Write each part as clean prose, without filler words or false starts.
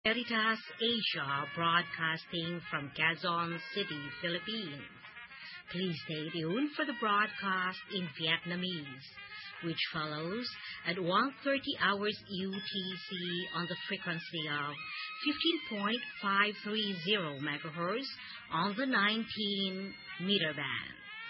Veritas Asia, broadcasting from Quezon City, Philippines. Please stay tuned for the broadcast in Vietnamese, which follows at 1:30 hours UTC on the frequency of 15.530 MHz on the 19-meter band.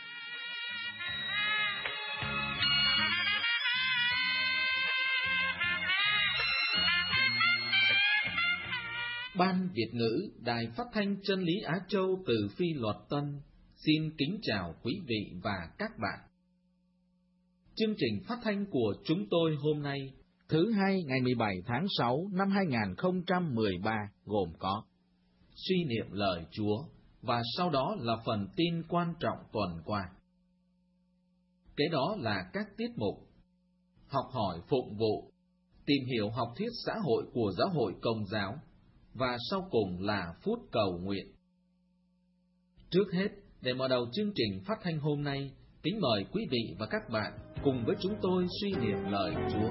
Ban Việt ngữ Đài Phát thanh Chân lý Á Châu từ Phi Luật Tân xin kính chào quý vị và các bạn. Chương trình phát thanh của chúng tôi hôm nay, thứ Hai ngày 17 tháng 6 năm 2013 gồm có suy niệm lời Chúa và sau đó là phần tin quan trọng tuần qua. Kế đó là các tiết mục học hỏi phụng vụ, tìm hiểu học thuyết xã hội của Giáo hội Công giáo, và sau cùng là phút cầu nguyện. Trước hết, để mở đầu chương trình phát thanh hôm nay, kính mời quý vị và các bạn cùng với chúng tôi suy niệm lời Chúa.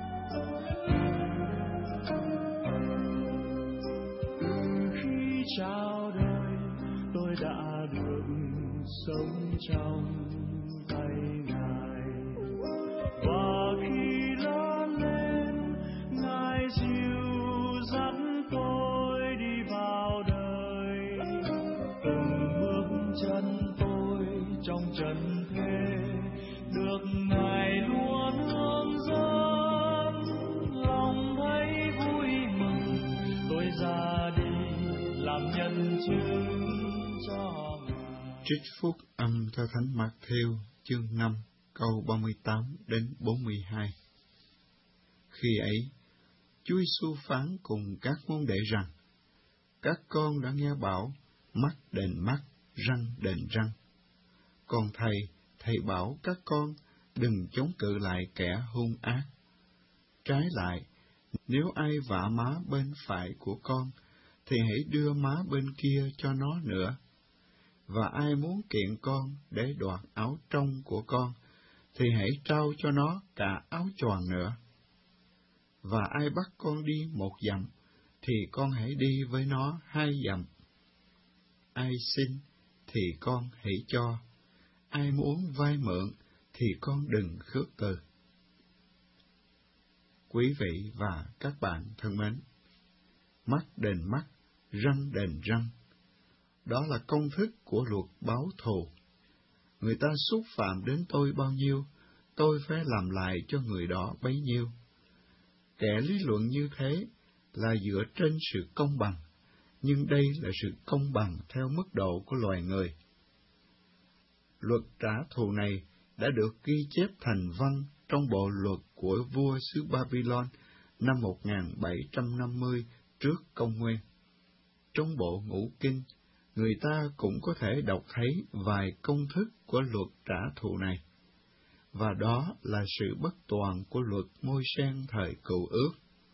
Khi chào đời, tôi đã được sống trong tay Ngài, và khi lớn lên, Ngài dìu dắt tôi đi vào đời. Từng bước chân tôi trong trần thế được Ngài luôn hướng dẫn, lòng thấy vui mừng. Tôi ra đi làm nhân chứng cho Ngài. Trích phúc âm theo Thánh Mác-thêu chương 5 câu 38 đến 42. Khi ấy, Chúa Giêsu phán cùng các môn đệ rằng: các con đã nghe bảo mắt đền mắt, răng đền răng. Còn thầy bảo các con đừng chống cự lại kẻ hung ác. Trái lại, nếu ai vạ má bên phải của con, thì hãy đưa má bên kia cho nó nữa. Và ai muốn kiện con để đoạt áo trong của con, thì hãy trao cho nó cả áo choàng nữa. Và ai bắt con đi 1 dặm, thì con hãy đi với nó 2 dặm. Ai xin, thì con hãy cho. Ai muốn vay mượn, thì con đừng khước từ. Quý vị và các bạn thân mến, mắt đền mắt, răng đền răng, đó là công thức của luật báo thù. Người ta xúc phạm đến tôi bao nhiêu, tôi phải làm lại cho người đó bấy nhiêu. Kẻ lý luận như thế là dựa trên sự công bằng, nhưng đây là sự công bằng theo mức độ của loài người. Luật trả thù này đã được ghi chép thành văn trong bộ luật của vua xứ Babylon năm 1750 trước công nguyên. Trong bộ Ngũ Kinh, người ta cũng có thể đọc thấy vài công thức của luật trả thù này, và đó là sự bất toàn của luật Môi-sen thời Cựu Ước.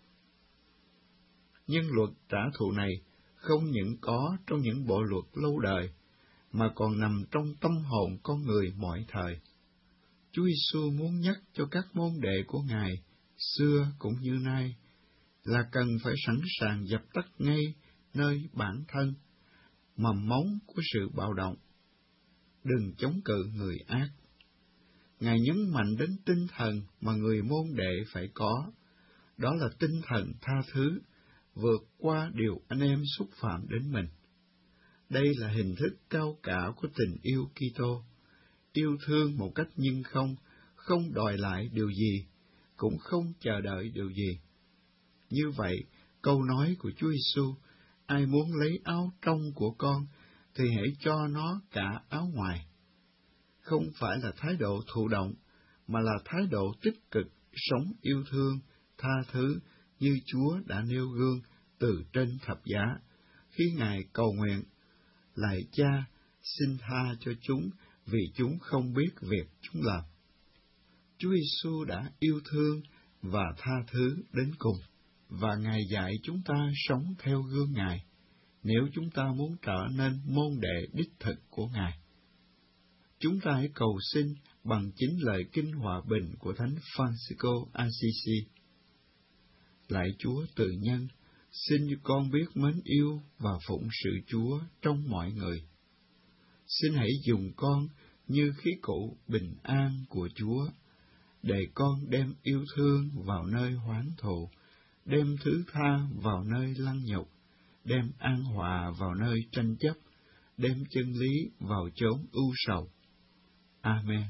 Nhưng luật trả thù này không những có trong những bộ luật lâu đời, mà còn nằm trong tâm hồn con người mọi thời. Chúa Giêsu muốn nhắc cho các môn đệ của Ngài, xưa cũng như nay, là cần phải sẵn sàng dập tắt ngay nơi bản thân, mầm móng của sự bạo động. Đừng chống cự người ác. Ngài nhấn mạnh đến tinh thần mà người môn đệ phải có, đó là tinh thần tha thứ, vượt qua điều anh em xúc phạm đến mình. Đây là hình thức cao cả của tình yêu Kitô, yêu thương một cách nhưng không đòi lại điều gì, cũng không chờ đợi điều gì. Như vậy, câu nói của Chúa Giêsu, ai muốn lấy áo trong của con, thì hãy cho nó cả áo ngoài, không phải là thái độ thụ động, mà là thái độ tích cực, sống yêu thương, tha thứ, như Chúa đã nêu gương từ trên thập giá, khi Ngài cầu nguyện: lạy Cha, xin tha cho chúng, vì chúng không biết việc chúng làm. Chúa Giêsu đã yêu thương và tha thứ đến cùng, và Ngài dạy chúng ta sống theo gương Ngài, nếu chúng ta muốn trở nên môn đệ đích thực của Ngài. Chúng ta hãy cầu xin bằng chính lời kinh hòa bình của Thánh Francisco Assisi. Lạy Chúa từ nhân, Xin cho con biết mến yêu và phụng sự Chúa trong mọi người. Xin hãy dùng con như khí cụ bình an của Chúa, để con đem yêu thương vào nơi hoán thù, đem thứ tha vào nơi lăng nhục, đem an hòa vào nơi tranh chấp, đem chân lý vào chốn ưu sầu. Amen.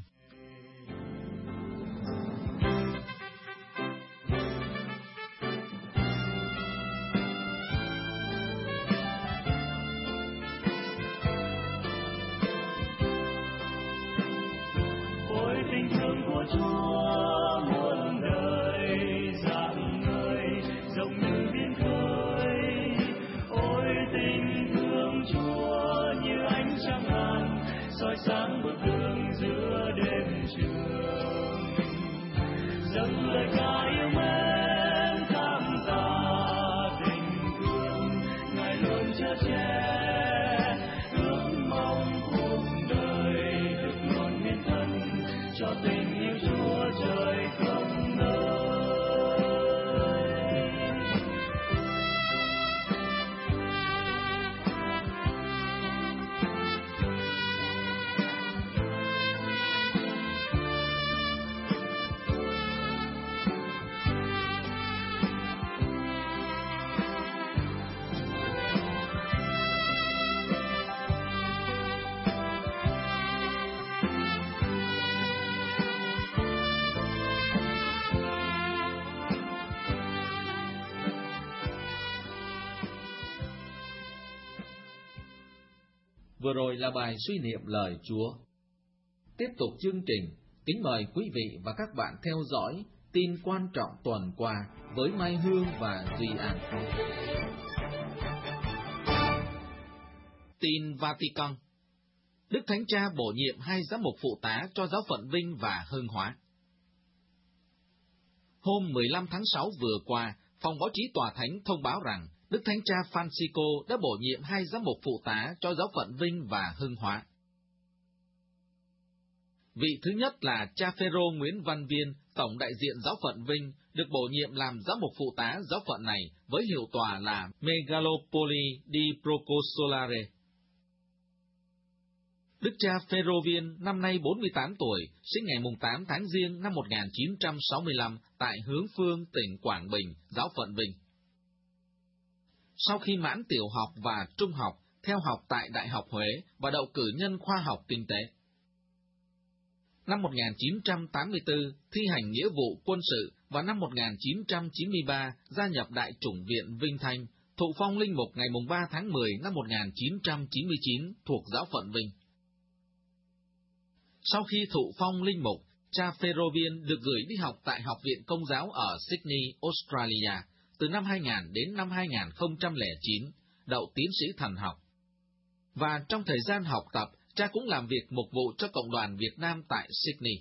Ôi tình thương của Chúa muôn đời rạng ngời rộng như biển khơi. Ôi tình thương Chúa như ánh trăng ngàn soi sáng bước đường giữa đêm trường. Dâng lời ca yêu mến cảm tạ tình thương Ngài luôn chở che. Ước mong cuộc đời được luôn miên thân cho tình yêu Chúa trời không nơi. Vừa rồi là bài suy niệm lời Chúa. Tiếp tục chương trình, kính mời quý vị và các bạn theo dõi tin quan trọng tuần qua với Mai Hương và Duy An. Tin Vatican. Đức Thánh Cha bổ nhiệm 2 giám mục phụ tá cho giáo phận Vinh và Hưng Hóa. Hôm 15 tháng 6 vừa qua, Phòng Báo chí Tòa Thánh thông báo rằng Đức Thánh Cha Francisco đã bổ nhiệm 2 giám mục phụ tá cho giáo phận Vinh và Hưng Hóa. Vị thứ nhất là cha Phêrô Nguyễn Văn Viên, tổng đại diện giáo phận Vinh, được bổ nhiệm làm giám mục phụ tá giáo phận này với hiệu tòa là Megalopoli di Procossolare. Đức cha Phêrô Viên năm nay 48 tuổi, sinh ngày 8 tháng Giêng năm 1965 tại Hướng Phương, tỉnh Quảng Bình, giáo phận Vinh. Sau khi mãn tiểu học và trung học, theo học tại Đại học Huế và đậu cử nhân khoa học kinh tế. Năm 1984, thi hành nghĩa vụ quân sự và năm 1993 gia nhập Đại chủng viện Vinh Thanh, thụ phong linh mục ngày 3 tháng 10 năm 1999 thuộc giáo phận Vinh. Sau khi thụ phong linh mục, cha Phêrô Viên được gửi đi học tại Học viện Công giáo ở Sydney, Australia, từ năm 2000 đến năm 2009, đậu tiến sĩ thần học. Và trong thời gian học tập, cha cũng làm việc mục vụ cho Cộng đoàn Việt Nam tại Sydney.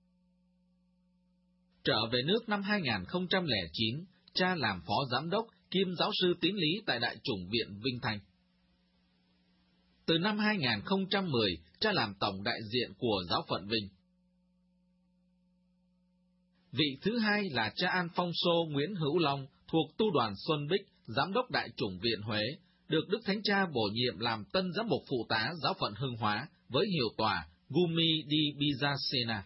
Trở về nước năm 2009, cha làm phó giám đốc kiêm giáo sư tín lý tại Đại chủng viện Vinh Thanh. Từ năm 2010, cha làm tổng đại diện của giáo phận Vinh. Vị thứ hai là cha Alfonso Nguyễn Hữu Long, thuộc tu đoàn Xuân Bích, giám đốc Đại chủng viện Huế, được Đức Thánh Cha bổ nhiệm làm tân giám mục phụ tá giáo phận Hưng Hóa với hiệu tòa Gumi di Bizacena.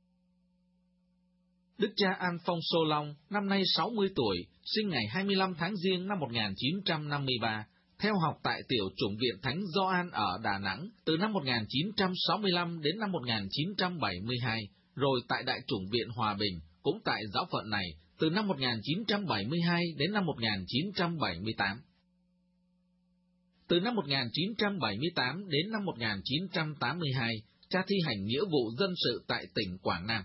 Đức cha Alfonso Long năm nay 60 tuổi, sinh ngày 25 tháng Giêng năm 1953, theo học tại tiểu chủng viện Thánh Gioan ở Đà Nẵng từ năm 1965 đến năm 1972, rồi tại Đại chủng viện Hòa Bình, cũng tại giáo phận này, từ năm 1972 đến năm 1978. Từ năm 1978 đến năm 1982, cha thi hành nghĩa vụ dân sự tại tỉnh Quảng Nam.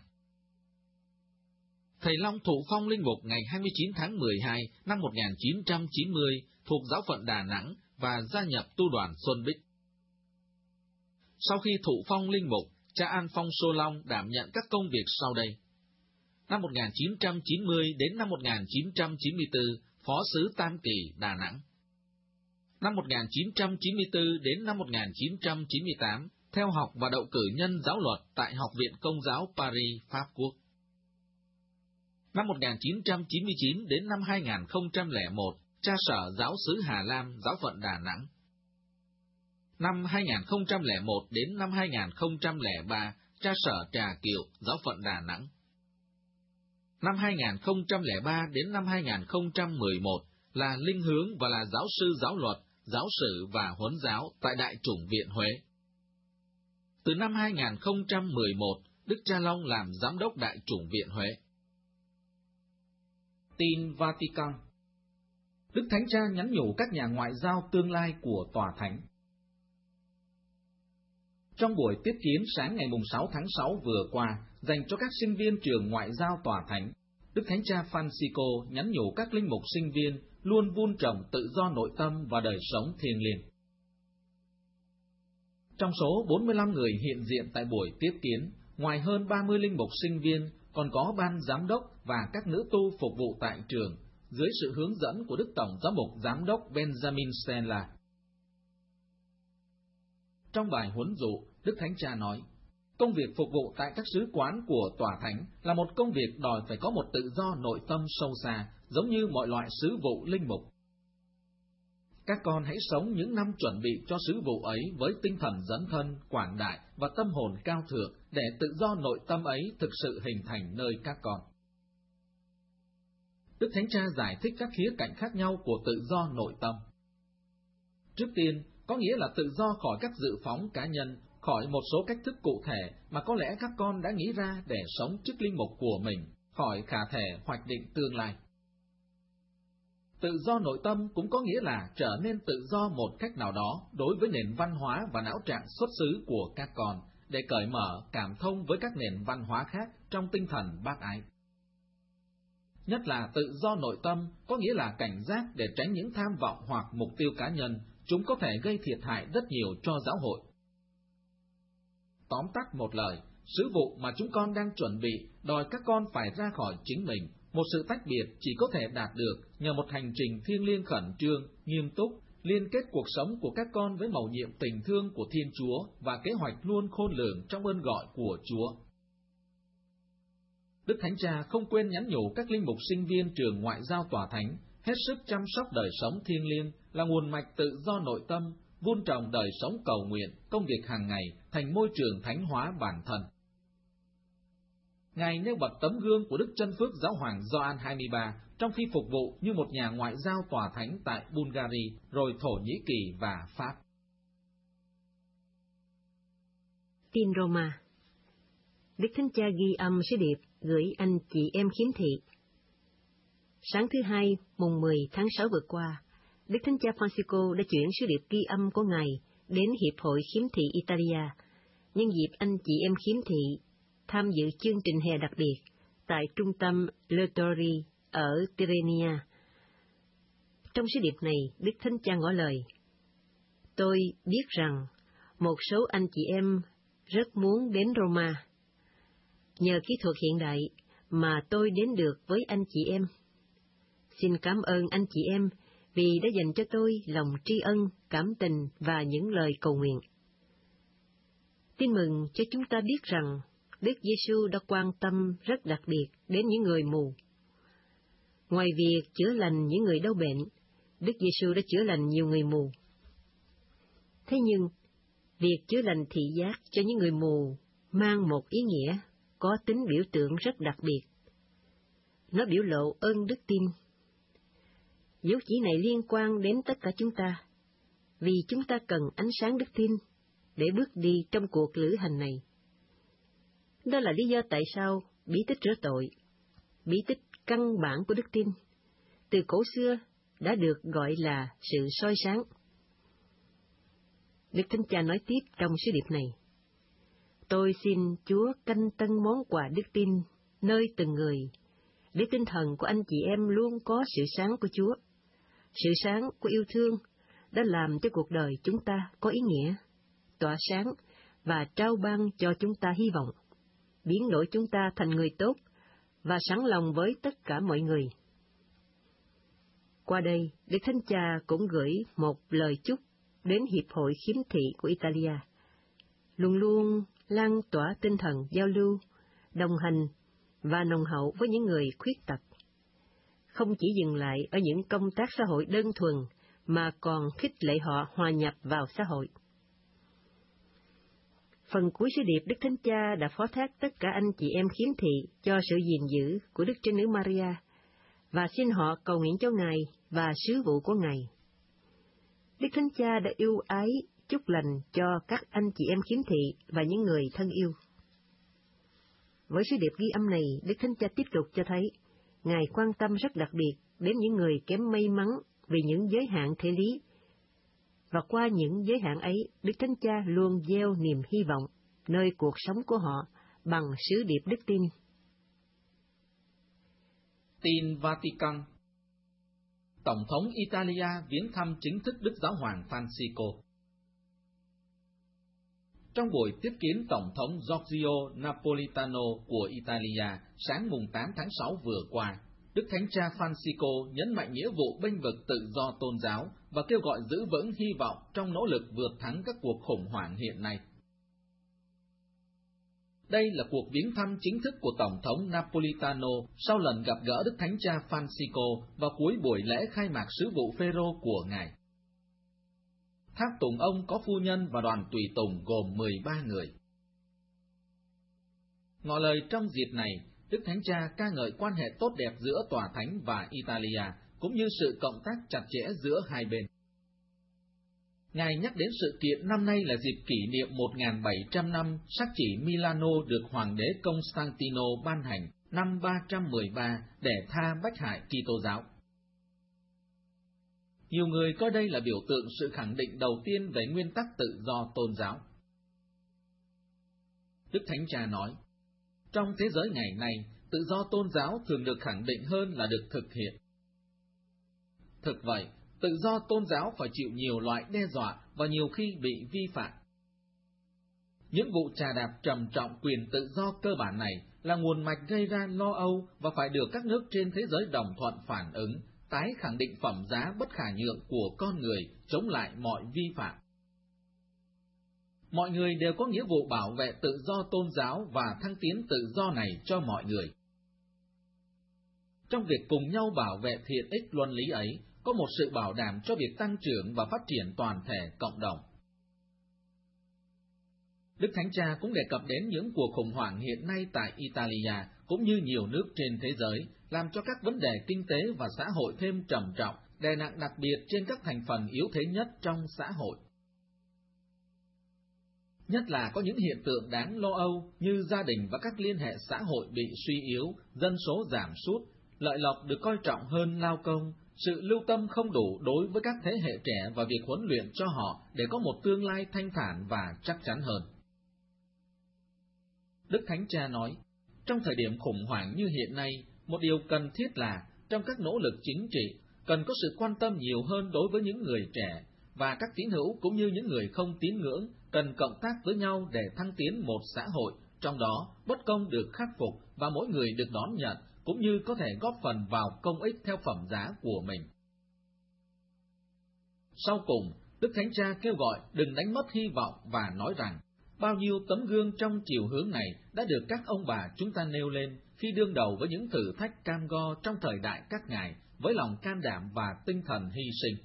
Thầy Long thụ phong linh mục ngày 29 tháng 12 năm 1990 thuộc giáo phận Đà Nẵng và gia nhập tu đoàn Xuân Bích. Sau khi thụ phong linh mục, cha Alfonso Long đảm nhận các công việc sau đây. Năm 1990 đến năm 1994, Phó sứ Tam Kỳ, Đà Nẵng. Năm 1994 đến năm 1998, theo học và đậu cử nhân giáo luật tại Học viện Công giáo Paris, Pháp Quốc. Năm 1999 đến năm 2001, tra sở giáo xứ Hà Lam, giáo phận Đà Nẵng. Năm 2001 đến năm 2003, tra sở Trà Kiệu, giáo phận Đà Nẵng. Năm 2003 đến năm 2011 là linh hướng và là giáo sư giáo luật, giáo sự và huấn giáo tại Đại chủng viện Huế. Từ năm 2011, Đức Cha Long làm giám đốc Đại chủng viện Huế. Tin Vatican. Đức Thánh Cha nhắn nhủ các nhà ngoại giao tương lai của Tòa Thánh. Trong buổi tiếp kiến sáng ngày 6 tháng 6 vừa qua, dành cho các sinh viên trường ngoại giao Tòa Thánh, Đức Thánh Cha Francisco nhắn nhủ các linh mục sinh viên luôn vun trồng tự do nội tâm và đời sống thiêng liêng. Trong số 45 người hiện diện tại buổi tiếp kiến, ngoài hơn 30 linh mục sinh viên, còn có ban giám đốc và các nữ tu phục vụ tại trường, dưới sự hướng dẫn của Đức Tổng Giám mục Giám đốc Benjamin Stella. Trong bài huấn dụ, Đức Thánh Cha nói, công việc phục vụ tại các sứ quán của Tòa Thánh là một công việc đòi phải có một tự do nội tâm sâu xa, giống như mọi loại sứ vụ linh mục. Các con hãy sống những năm chuẩn bị cho sứ vụ ấy với tinh thần dấn thân, quảng đại và tâm hồn cao thượng, để tự do nội tâm ấy thực sự hình thành nơi các con. Đức Thánh Cha giải thích các khía cạnh khác nhau của tự do nội tâm. Trước tiên, có nghĩa là tự do khỏi các dự phóng cá nhân, khỏi một số cách thức cụ thể mà có lẽ các con đã nghĩ ra để sống chức linh mục của mình, khỏi khả thể hoạch định tương lai. Tự do nội tâm cũng có nghĩa là trở nên tự do một cách nào đó đối với nền văn hóa và não trạng xuất xứ của các con, để cởi mở, cảm thông với các nền văn hóa khác trong tinh thần bác ái. Nhất là tự do nội tâm có nghĩa là cảnh giác để tránh những tham vọng hoặc mục tiêu cá nhân, chúng có thể gây thiệt hại rất nhiều cho giáo hội. Tóm tắt một lời, sứ vụ mà chúng con đang chuẩn bị đòi các con phải ra khỏi chính mình. Một sự tách biệt chỉ có thể đạt được nhờ một hành trình thiêng liêng khẩn trương, nghiêm túc, liên kết cuộc sống của các con với mầu nhiệm tình thương của Thiên Chúa và kế hoạch luôn khôn lường trong ơn gọi của Chúa. Đức Thánh Cha không quên nhắn nhủ các linh mục sinh viên trường ngoại giao Tòa Thánh hết sức chăm sóc đời sống thiêng liêng là nguồn mạch tự do nội tâm, vun trồng đời sống cầu nguyện, công việc hàng ngày thành môi trường thánh hóa bản thân. Ngài nêu bật tấm gương của Đức Chân Phước Giáo hoàng Gioan 23 trong khi phục vụ như một nhà ngoại giao Tòa Thánh tại Bulgaria, rồi Thổ Nhĩ Kỳ và Pháp. Tin Roma. Đức Thánh Cha ghi âm sứ điệp gửi anh chị em khiếm thị. Sáng thứ Hai, mùng 10 tháng 6 vừa qua, Đức Thánh Cha Francisco đã chuyển sứ điệp ghi âm của Ngài đến Hiệp hội Khiếm thị Italia, nhân dịp anh chị em khiếm thị tham dự chương trình hè đặc biệt tại trung tâm Lettori ở Tirrenia. Trong sứ điệp này, Đức Thánh Cha ngỏ lời: tôi biết rằng một số anh chị em rất muốn đến Roma. Nhờ kỹ thuật hiện đại mà tôi đến được với anh chị em. Xin cảm ơn anh chị em vì đã dành cho tôi lòng tri ân, cảm tình và những lời cầu nguyện. Tin mừng cho chúng ta biết rằng Đức Giêsu đã quan tâm rất đặc biệt đến những người mù. Ngoài việc chữa lành những người đau bệnh, Đức Giêsu đã chữa lành nhiều người mù. Thế nhưng, việc chữa lành thị giác cho những người mù mang một ý nghĩa có tính biểu tượng rất đặc biệt. Nó biểu lộ ơn đức tin. Dấu chỉ này liên quan đến tất cả chúng ta, vì chúng ta cần ánh sáng đức tin để bước đi trong cuộc lữ hành này. Đó là lý do tại sao bí tích rửa tội, bí tích căn bản của đức tin, từ cổ xưa đã được gọi là sự soi sáng. Đức Thánh Cha nói tiếp trong sứ điệp này: tôi xin Chúa canh tân món quà đức tin nơi từng người, để tinh thần của anh chị em luôn có sự sáng của Chúa. Sự sáng của yêu thương đã làm cho cuộc đời chúng ta có ý nghĩa, tỏa sáng và trao ban cho chúng ta hy vọng, biến đổi chúng ta thành người tốt và sẵn lòng với tất cả mọi người. Qua đây, Đức Thánh Cha cũng gửi một lời chúc đến Hiệp hội Khiếm thị của Italia, luôn luôn lan tỏa tinh thần giao lưu, đồng hành và nồng hậu với những người khuyết tật. không chỉ dừng lại ở những công tác xã hội đơn thuần, mà còn khích lệ họ hòa nhập vào xã hội. Phần cuối sứ điệp, Đức Thánh Cha đã phó thác tất cả anh chị em khiếm thị cho sự gìn giữ của Đức Trinh Nữ Maria, và xin họ cầu nguyện cho Ngài và sứ vụ của Ngài. Đức Thánh Cha đã yêu ái chúc lành cho các anh chị em khiếm thị và những người thân yêu. Với sứ điệp ghi âm này, Đức Thánh Cha tiếp tục cho thấy Ngài quan tâm rất đặc biệt đến những người kém may mắn vì những giới hạn thể lý, và qua những giới hạn ấy, Đức Thánh Cha luôn gieo niềm hy vọng nơi cuộc sống của họ bằng sứ điệp đức tin. Tin Vatican. Tổng thống Italia viếng thăm chính thức Đức Giáo hoàng Francisco. Trong buổi tiếp kiến Tổng thống Giorgio Napolitano của Italia sáng mùng 8 tháng 6 vừa qua, Đức Thánh Cha Francisco nhấn mạnh nghĩa vụ bênh vực tự do tôn giáo và kêu gọi giữ vững hy vọng trong nỗ lực vượt thắng các cuộc khủng hoảng hiện nay. Đây là cuộc viếng thăm chính thức của Tổng thống Napolitano sau lần gặp gỡ Đức Thánh Cha Francisco vào cuối buổi lễ khai mạc sứ vụ Phêrô của Ngài. Tháp tùng ông có phu nhân và đoàn tùy tùng gồm 13 người. Ngỏ lời trong dịp này, Đức Thánh Cha ca ngợi quan hệ tốt đẹp giữa Tòa Thánh và Italia, cũng như sự cộng tác chặt chẽ giữa hai bên. Ngài nhắc đến sự kiện năm nay là dịp kỷ niệm 1.700 năm sắc chỉ Milano được Hoàng đế Constantino ban hành năm 313 để tha bách hại Kitô giáo. Nhiều người coi đây là biểu tượng sự khẳng định đầu tiên về nguyên tắc tự do tôn giáo. Đức Thánh Cha nói, trong thế giới ngày nay, tự do tôn giáo thường được khẳng định hơn là được thực hiện. Thực vậy, tự do tôn giáo phải chịu nhiều loại đe dọa và nhiều khi bị vi phạm. Những vụ trà đạp trầm trọng quyền tự do cơ bản này là nguồn mạch gây ra lo âu và phải được các nước trên thế giới đồng thuận phản ứng, tái khẳng định phẩm giá bất khả nhượng của con người chống lại mọi vi phạm. Mọi người đều có nghĩa vụ bảo vệ tự do tôn giáo và thăng tiến tự do này cho mọi người. Trong việc cùng nhau bảo vệ thiện ích luân lý ấy, có một sự bảo đảm cho việc tăng trưởng và phát triển toàn thể cộng đồng. Đức Thánh Cha cũng đề cập đến những cuộc khủng hoảng hiện nay tại Italia, cũng như nhiều nước trên thế giới, làm cho các vấn đề kinh tế và xã hội thêm trầm trọng, đè nặng đặc biệt trên các thành phần yếu thế nhất trong xã hội. Nhất là có những hiện tượng đáng lo âu như gia đình và các liên hệ xã hội bị suy yếu, dân số giảm sút, lợi lộc được coi trọng hơn lao công, sự lưu tâm không đủ đối với các thế hệ trẻ và việc huấn luyện cho họ để có một tương lai thanh thản và chắc chắn hơn. Đức Thánh Cha nói, trong thời điểm khủng hoảng như hiện nay, một điều cần thiết là, trong các nỗ lực chính trị, cần có sự quan tâm nhiều hơn đối với những người trẻ, và các tín hữu cũng như những người không tín ngưỡng cần cộng tác với nhau để thăng tiến một xã hội, trong đó bất công được khắc phục và mỗi người được đón nhận, cũng như có thể góp phần vào công ích theo phẩm giá của mình. Sau cùng, Đức Thánh Cha kêu gọi đừng đánh mất hy vọng và nói rằng, bao nhiêu tấm gương trong chiều hướng này đã được các ông bà chúng ta nêu lên khi đương đầu với những thử thách cam go trong thời đại các ngài, với lòng can đảm và tinh thần hy sinh.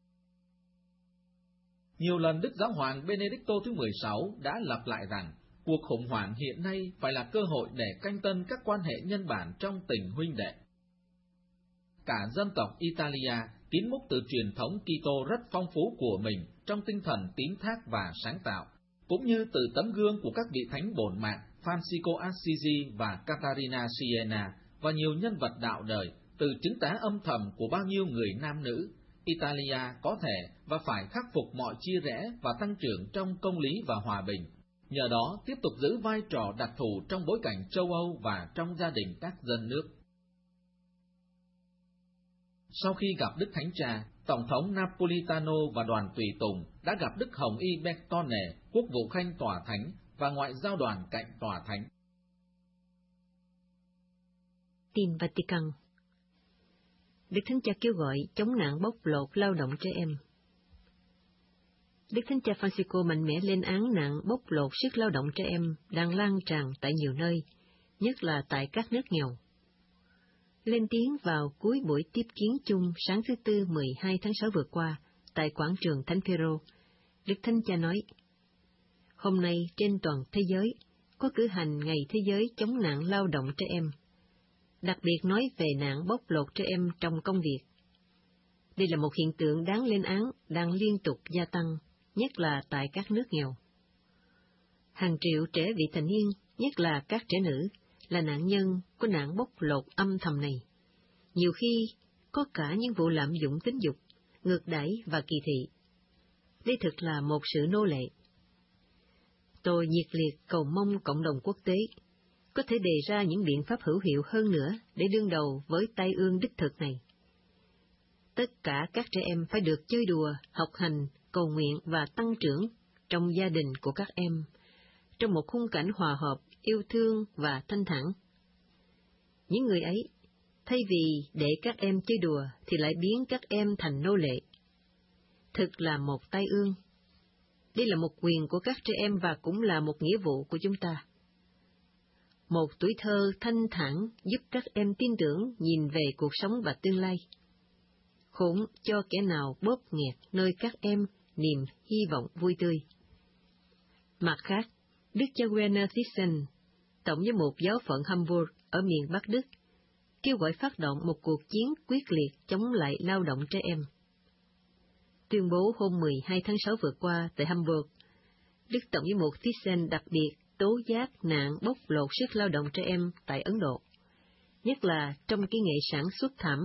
Nhiều lần Đức Giáo hoàng Benedicto thứ 16 đã lặp lại rằng, cuộc khủng hoảng hiện nay phải là cơ hội để canh tân các quan hệ nhân bản trong tình huynh đệ. Cả dân tộc Italia tín múc từ truyền thống Kitô rất phong phú của mình trong tinh thần tín thác và sáng tạo, cũng như từ tấm gương của các vị thánh bổn mạng Francisco Assisi và Catarina Siena và nhiều nhân vật đạo đời, từ chứng tá âm thầm của bao nhiêu người nam nữ. Italia có thể và phải khắc phục mọi chia rẽ và tăng trưởng trong công lý và hòa bình, nhờ đó tiếp tục giữ vai trò đặc thù trong bối cảnh châu Âu và trong gia đình các dân nước. Sau khi gặp Đức Thánh Cha, Tổng thống Napolitano và đoàn tùy tùng đã gặp Đức Hồng Y Bertone, quốc vụ khanh Tòa Thánh và ngoại giao đoàn cạnh Tòa Thánh. Tin Vatican. Đức Thánh Cha kêu gọi chống nạn bóc lột lao động trẻ em. Đức Thánh Cha Francisco mạnh mẽ lên án nạn bóc lột sức lao động trẻ em đang lan tràn tại nhiều nơi, nhất là tại các nước nghèo. lên tiếng vào cuối buổi tiếp kiến chung sáng thứ Tư 12 tháng 6 vừa qua tại quảng trường Thánh Phêrô, Đức Thánh Cha nói: Hôm nay trên toàn thế giới có cử hành Ngày Thế giới chống nạn lao động trẻ em, đặc biệt nói về nạn bóc lột trẻ em trong công việc. Đây là một hiện tượng đáng lên án đang liên tục gia tăng, nhất là tại các nước nghèo. Hàng triệu trẻ vị thành niên, nhất là các trẻ nữ, là nạn nhân của nạn bóc lột âm thầm này. Nhiều khi có cả những vụ lạm dụng tính dục, ngược đãi và kỳ thị. Đây thực là một sự nô lệ. Tôi nhiệt liệt cầu mong cộng đồng quốc tế có thể đề ra những biện pháp hữu hiệu hơn nữa để đương đầu với tai ương đích thực này. Tất cả các trẻ em phải được chơi đùa, học hành, cầu nguyện và tăng trưởng trong gia đình của các em, trong một khung cảnh hòa hợp, yêu thương và thanh thản. Những người ấy, thay vì để các em chơi đùa thì lại biến các em thành nô lệ. Thực là một tai ương. Đây là một quyền của các trẻ em và cũng là một nghĩa vụ của chúng ta. Một tuổi thơ thanh thản giúp các em tin tưởng nhìn về cuộc sống và tương lai. Khốn cho kẻ nào bóp nghẹt nơi các em niềm hy vọng vui tươi. Mặt khác, Đức cha Werner Thyssen, Tổng giám mục giáo phận Hamburg ở miền Bắc Đức, kêu gọi phát động một cuộc chiến quyết liệt chống lại lao động trẻ em. Tuyên bố hôm 12 tháng 6 vừa qua tại Hamburg, Đức Tổng giám mục Thyssen đặc biệt tố giác nạn bóc lột sức lao động trẻ em tại Ấn Độ, nhất là trong kỹ nghệ sản xuất thảm.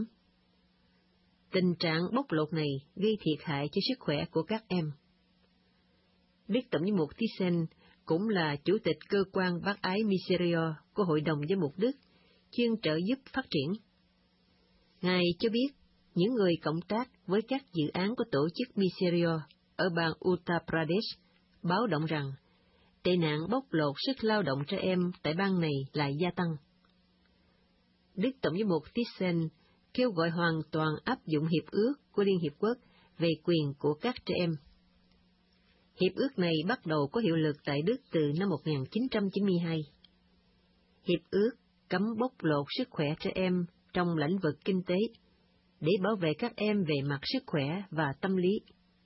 Tình trạng bóc lột này gây thiệt hại cho sức khỏe của các em. Đức Tổng giám mục Thyssen cũng là chủ tịch cơ quan bác ái Miserio của Hội đồng Giám mục Đức, chuyên trợ giúp phát triển. Ngài cho biết, những người cộng tác với các dự án của tổ chức Miserio ở bang Uttar Pradesh báo động rằng tệ nạn bóc lột sức lao động trẻ em tại bang này lại gia tăng. Đức Tổng giám mục Thyssen kêu gọi hoàn toàn áp dụng hiệp ước của Liên Hiệp Quốc về quyền của các trẻ em. Hiệp ước này bắt đầu có hiệu lực tại Đức từ năm 1992. Hiệp ước cấm bóc lột sức khỏe trẻ em trong lĩnh vực kinh tế, để bảo vệ các em về mặt sức khỏe và tâm lý.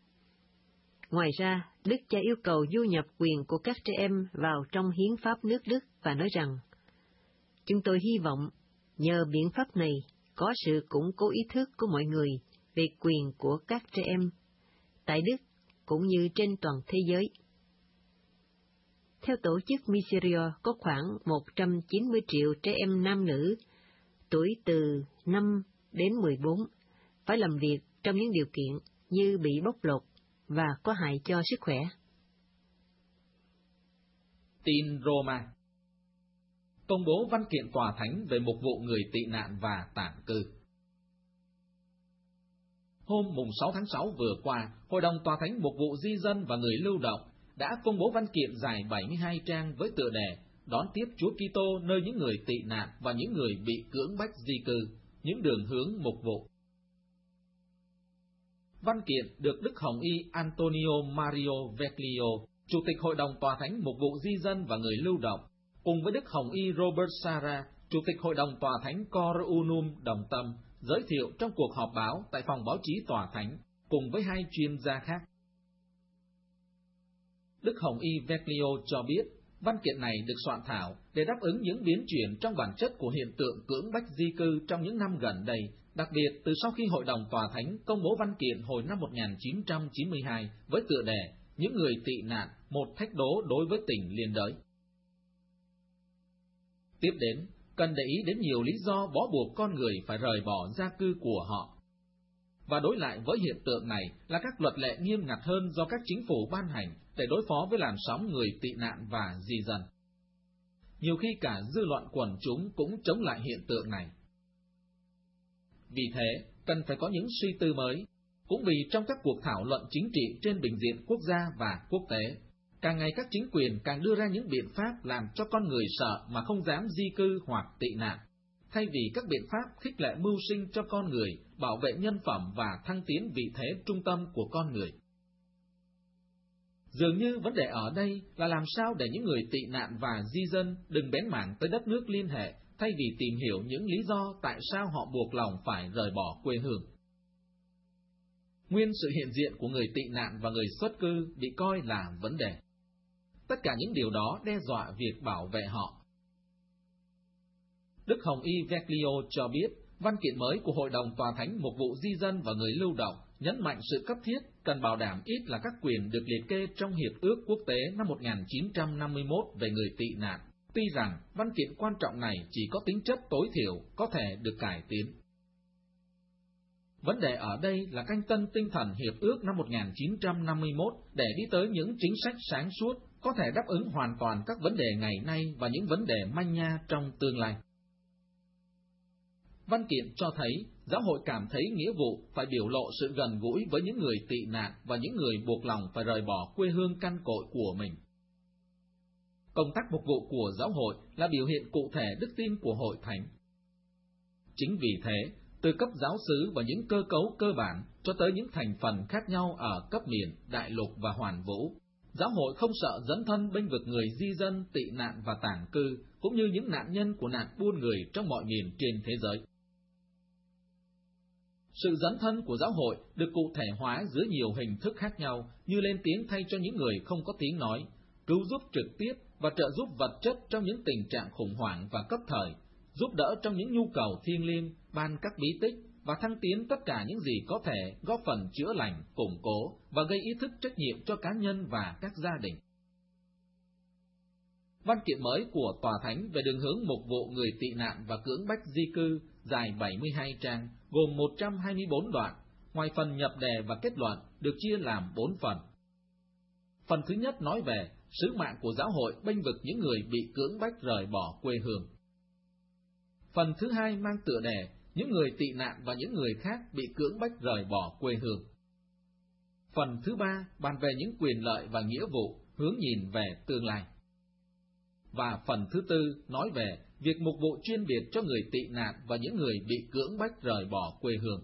Ngoài ra, Đức cha yêu cầu du nhập quyền của các trẻ em vào trong hiến pháp nước Đức và nói rằng, chúng tôi hy vọng nhờ biện pháp này có sự củng cố ý thức của mọi người về quyền của các trẻ em, tại Đức cũng như trên toàn thế giới. Theo tổ chức Miserio, có khoảng 190 triệu trẻ em nam nữ, tuổi từ 5 đến 14, phải làm việc trong những điều kiện như bị bóc lột và có hại cho sức khỏe. Tin Roma. Công bố văn kiện tòa thánh về mục vụ người tị nạn và tản cư. Hôm 6 tháng 6 vừa qua, Hội đồng Tòa Thánh Mục vụ Di dân và Người lưu động đã công bố văn kiện dài 72 trang với tựa đề Đón tiếp Chúa Kitô nơi những người tị nạn và những người bị cưỡng bách di cư, những đường hướng mục vụ. Văn kiện được Đức Hồng Y Antonio Mario Veglio, Chủ tịch Hội đồng Tòa Thánh Mục vụ Di dân và Người lưu động, cùng với Đức Hồng Y Robert Sarah, Chủ tịch Hội đồng Tòa Thánh Cor Unum Đồng Tâm, giới thiệu trong cuộc họp báo tại phòng báo chí Tòa Thánh, cùng với hai chuyên gia khác. Đức Hồng Y Veglio cho biết, văn kiện này được soạn thảo để đáp ứng những biến chuyển trong bản chất của hiện tượng cưỡng bách di cư trong những năm gần đây, đặc biệt từ sau khi Hội đồng Tòa Thánh công bố văn kiện hồi năm 1992 với tựa đề Những người tị nạn, một thách đố đối với tình liên đới. Tiếp đến, cần để ý đến nhiều lý do bó buộc con người phải rời bỏ gia cư của họ. Và đối lại với hiện tượng này là các luật lệ nghiêm ngặt hơn do các chính phủ ban hành để đối phó với làn sóng người tị nạn và di dân. Nhiều khi cả dư luận quần chúng cũng chống lại hiện tượng này. Vì thế, cần phải có những suy tư mới, cũng vì trong các cuộc thảo luận chính trị trên bình diện quốc gia và quốc tế, càng ngày các chính quyền càng đưa ra những biện pháp làm cho con người sợ mà không dám di cư hoặc tị nạn, thay vì các biện pháp khích lệ mưu sinh cho con người, bảo vệ nhân phẩm và thăng tiến vị thế trung tâm của con người. Dường như vấn đề ở đây là làm sao để những người tị nạn và di dân đừng bén mảng tới đất nước liên hệ thay vì tìm hiểu những lý do tại sao họ buộc lòng phải rời bỏ quê hương. Nguyên sự hiện diện của người tị nạn và người xuất cư bị coi là vấn đề. Tất cả những điều đó đe dọa việc bảo vệ họ. Đức Hồng Y Veglio cho biết, văn kiện mới của Hội đồng Tòa Thánh Mục vụ Di dân và Người lưu động nhấn mạnh sự cấp thiết cần bảo đảm ít là các quyền được liệt kê trong Hiệp ước Quốc tế năm 1951 về người tị nạn, tuy rằng văn kiện quan trọng này chỉ có tính chất tối thiểu, có thể được cải tiến. Vấn đề ở đây là canh tân tinh thần Hiệp ước năm 1951 để đi tới những chính sách sáng suốt, có thể đáp ứng hoàn toàn các vấn đề ngày nay và những vấn đề manh nha trong tương lai. Văn kiện cho thấy, giáo hội cảm thấy nghĩa vụ phải biểu lộ sự gần gũi với những người tị nạn và những người buộc lòng phải rời bỏ quê hương căn cội của mình. Công tác mục vụ của giáo hội là biểu hiện cụ thể đức tin của hội thánh. Chính vì thế, từ cấp giáo xứ và những cơ cấu cơ bản cho tới những thành phần khác nhau ở cấp miền, đại lục và hoàn vũ, giáo hội không sợ dấn thân bênh vực người di dân, tị nạn và tản cư, cũng như những nạn nhân của nạn buôn người trong mọi miền trên thế giới. Sự dấn thân của giáo hội được cụ thể hóa dưới nhiều hình thức khác nhau, như lên tiếng thay cho những người không có tiếng nói, cứu giúp trực tiếp và trợ giúp vật chất trong những tình trạng khủng hoảng và cấp thời, giúp đỡ trong những nhu cầu thiêng liêng, ban các bí tích và thăng tiến tất cả những gì có thể góp phần chữa lành, củng cố và gây ý thức trách nhiệm cho cá nhân và các gia đình. Văn kiện mới của Tòa Thánh về đường hướng mục vụ người tị nạn và cưỡng bách di cư dài 72 trang, gồm 124 đoạn, ngoài phần nhập đề và kết luận được chia làm 4 phần. Phần thứ nhất nói về sứ mạng của giáo hội bênh vực những người bị cưỡng bách rời bỏ quê hương. Phần thứ hai mang tựa đề những người tị nạn và những người khác bị cưỡng bách rời bỏ quê hương. Phần thứ ba bàn về những quyền lợi và nghĩa vụ, hướng nhìn về tương lai. Và phần thứ tư nói về việc mục vụ chuyên biệt cho người tị nạn và những người bị cưỡng bách rời bỏ quê hương.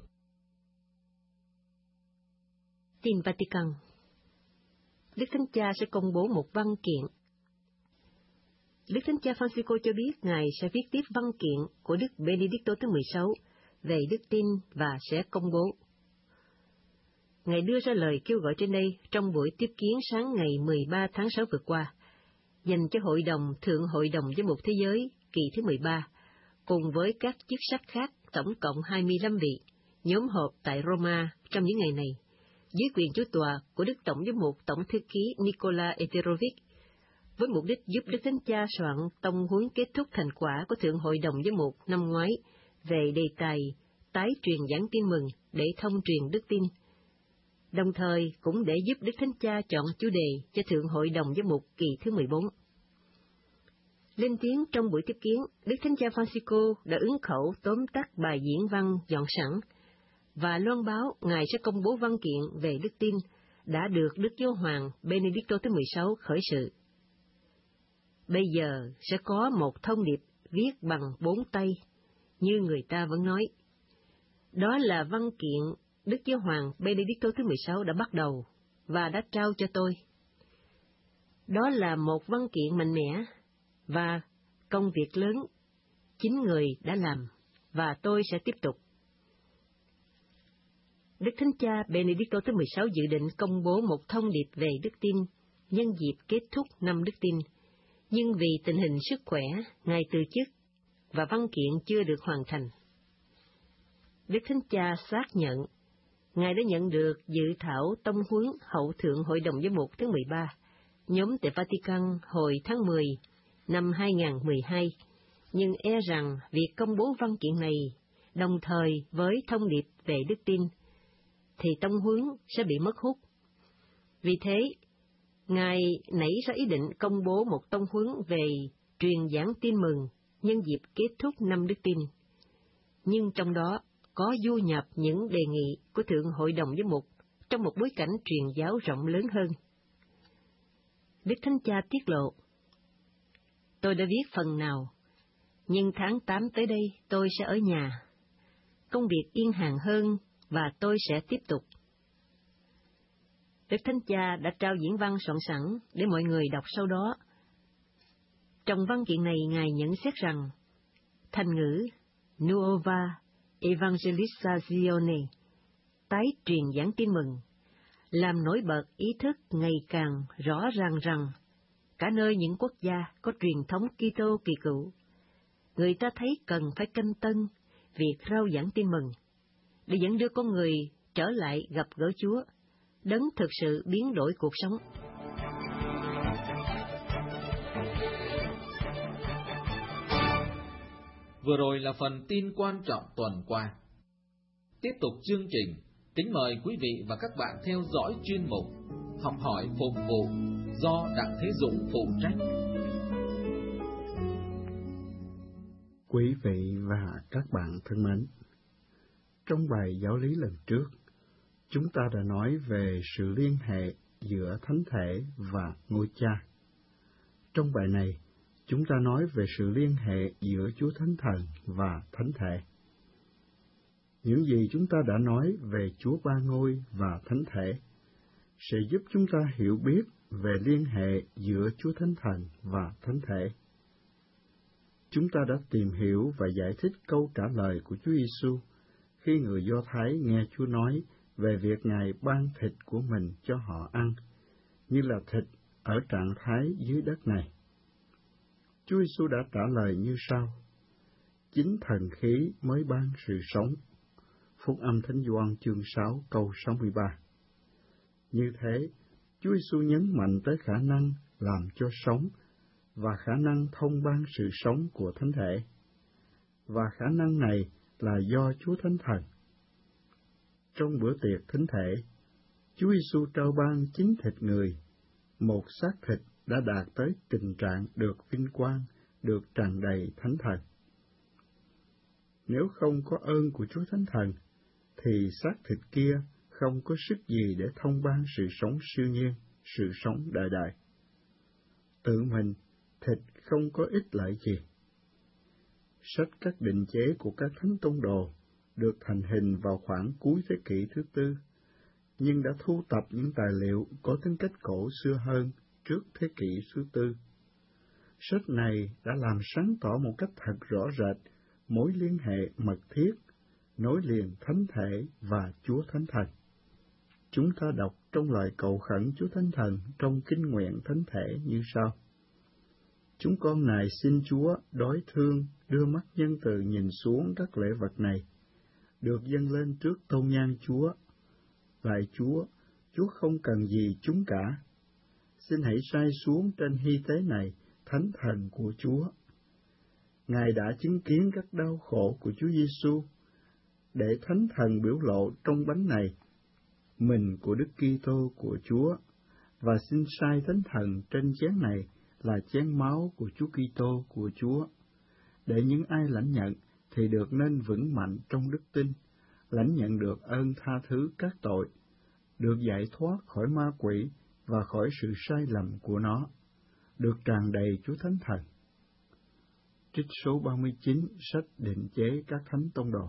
Tin Vatican. Đức Thánh Cha sẽ công bố một văn kiện. Đức Thánh Cha Francisco cho biết Ngài sẽ viết tiếp văn kiện của Đức Benedicto thứ 16 về đức tin và sẽ công bố. Ngài đưa ra lời kêu gọi trên đây trong buổi tiếp kiến sáng ngày 13 tháng 6 vừa qua, dành cho Thượng Hội đồng Giám mục Thế giới kỳ thứ 13, cùng với các chức sắc khác tổng cộng 25 vị, nhóm họp tại Roma trong những ngày này, dưới quyền chủ tọa của Đức Tổng Giám mục Tổng Thư ký Nicola Eterovic, với mục đích giúp Đức Thánh Cha soạn tông huấn kết thúc thành quả của Thượng Hội đồng Giám mục năm ngoái về đề tài tái truyền giảng tin mừng để thông truyền đức tin, đồng thời cũng để giúp Đức Thánh Cha chọn chủ đề cho Thượng Hội đồng Giám mục kỳ thứ 14. Lên tiếng trong buổi tiếp kiến, Đức Thánh Cha Francisco đã ứng khẩu tóm tắt bài diễn văn dọn sẵn và loan báo Ngài sẽ công bố văn kiện về đức tin đã được Đức Giáo hoàng Benedicto thứ 16 khởi sự. Bây giờ sẽ có một thông điệp viết bằng 4 tay, như người ta vẫn nói. Đó là văn kiện Đức Giáo hoàng Benedicto thứ 16 đã bắt đầu và đã trao cho tôi. Đó là một văn kiện mạnh mẽ và công việc lớn chính người đã làm, và tôi sẽ tiếp tục. Đức Thánh Cha Benedicto thứ 16 dự định công bố một thông điệp về đức tin nhân dịp kết thúc năm đức tin, nhưng vì tình hình sức khỏe, Ngài từ chức và văn kiện chưa được hoàn thành. Đức Thánh Cha xác nhận, Ngài đã nhận được dự thảo tông huấn hậu Thượng Hội đồng Giám mục thứ 13, nhóm tại Vatican hồi tháng 10 năm 2012, nhưng e rằng việc công bố văn kiện này đồng thời với thông điệp về đức tin, thì tông huấn sẽ bị mất hút. Vì thế, Ngài nảy ra ý định công bố một tông huấn về truyền giảng tin mừng nhân dịp kết thúc năm đức tin, nhưng trong đó có du nhập những đề nghị của Thượng Hội đồng Giám mục trong một bối cảnh truyền giáo rộng lớn hơn. Đức Thánh Cha tiết lộ, tôi đã viết phần nào, nhưng tháng 8 tới đây tôi sẽ ở nhà. Công việc yên hàng hơn và tôi sẽ tiếp tục. Đức Thánh Cha đã trao diễn văn soạn sẵn để mọi người đọc sau đó. Trong văn kiện này, Ngài nhận xét rằng, Thành ngữ Nuova Evangelizazione, tái truyền giảng tin mừng, làm nổi bật ý thức ngày càng rõ ràng rằng cả nơi những quốc gia có truyền thống Kitô kỳ cựu, người ta thấy cần phải canh tân việc rao giảng tin mừng để dẫn đưa con người trở lại gặp gỡ Chúa, đấng thực sự biến đổi cuộc sống. Vừa rồi là phần tin quan trọng tuần qua. Tiếp tục chương trình, kính mời quý vị và các bạn theo dõi chuyên mục Học hỏi phục vụ do Đặng Thế Dũng phụ trách. Quý vị và các bạn thân mến, trong bài giáo lý lần trước, chúng ta đã nói về sự liên hệ giữa Thánh Thể và Ngôi Cha. Trong bài này, chúng ta nói về sự liên hệ giữa Chúa Thánh Thần và Thánh Thể. Những gì chúng ta đã nói về Chúa Ba Ngôi và Thánh Thể sẽ giúp chúng ta hiểu biết về liên hệ giữa Chúa Thánh Thần và Thánh Thể. Chúng ta đã tìm hiểu và giải thích câu trả lời của Chúa Giêsu khi người Do Thái nghe Chúa nói về việc Ngài ban thịt của mình cho họ ăn, như là thịt ở trạng thái dưới đất này. Chúa Giêsu đã trả lời như sau: chính thần khí mới ban sự sống. Phúc âm Thánh Gioan chương 6 câu 63. Như thế, Chúa Giêsu nhấn mạnh tới khả năng làm cho sống và khả năng thông ban sự sống của Thánh Thể. Và khả năng này là do Chúa Thánh Thần. Trong bữa tiệc Thánh Thể, Chúa Giêsu trao ban chính thịt người, một xác thịt đã đạt tới tình trạng được vinh quang, được tràn đầy Thánh Thần. Nếu không có ơn của Chúa Thánh Thần, thì xác thịt kia không có sức gì để thông ban sự sống siêu nhiên, sự sống đời đời. Tự mình, thịt không có ích lợi gì. Sách các định chế của các thánh tông đồ được thành hình vào khoảng cuối thế kỷ thứ 4, nhưng đã thu tập những tài liệu có tính cách cổ xưa hơn trước thế kỷ thứ 4. Sách này đã làm sáng tỏ một cách thật rõ rệt mối liên hệ mật thiết, nối liền Thánh Thể và Chúa Thánh Thần. Chúng ta đọc trong lời cầu khẩn Chúa Thánh Thần trong kinh nguyện Thánh Thể như sau: chúng con nài xin Chúa đói thương đưa mắt nhân từ nhìn xuống các lễ vật này, được dâng lên trước tâu nhang Chúa. Lạy Chúa, Chúa không cần gì chúng cả. Xin hãy sai xuống trên hy tế này Thánh Thần của Chúa. Ngài đã chứng kiến các đau khổ của Chúa Giêsu, để Thánh Thần biểu lộ trong bánh này, mình của Đức Kitô của Chúa, và xin sai Thánh Thần trên chén này là chén máu của Chúa Kitô của Chúa, để những ai lãnh nhận thì được nên vững mạnh trong đức tin, lãnh nhận được ơn tha thứ các tội, được giải thoát khỏi ma quỷ và khỏi sự sai lầm của nó, được tràn đầy Chúa Thánh Thần. Trích số 39, sách định chế các thánh tông đồ.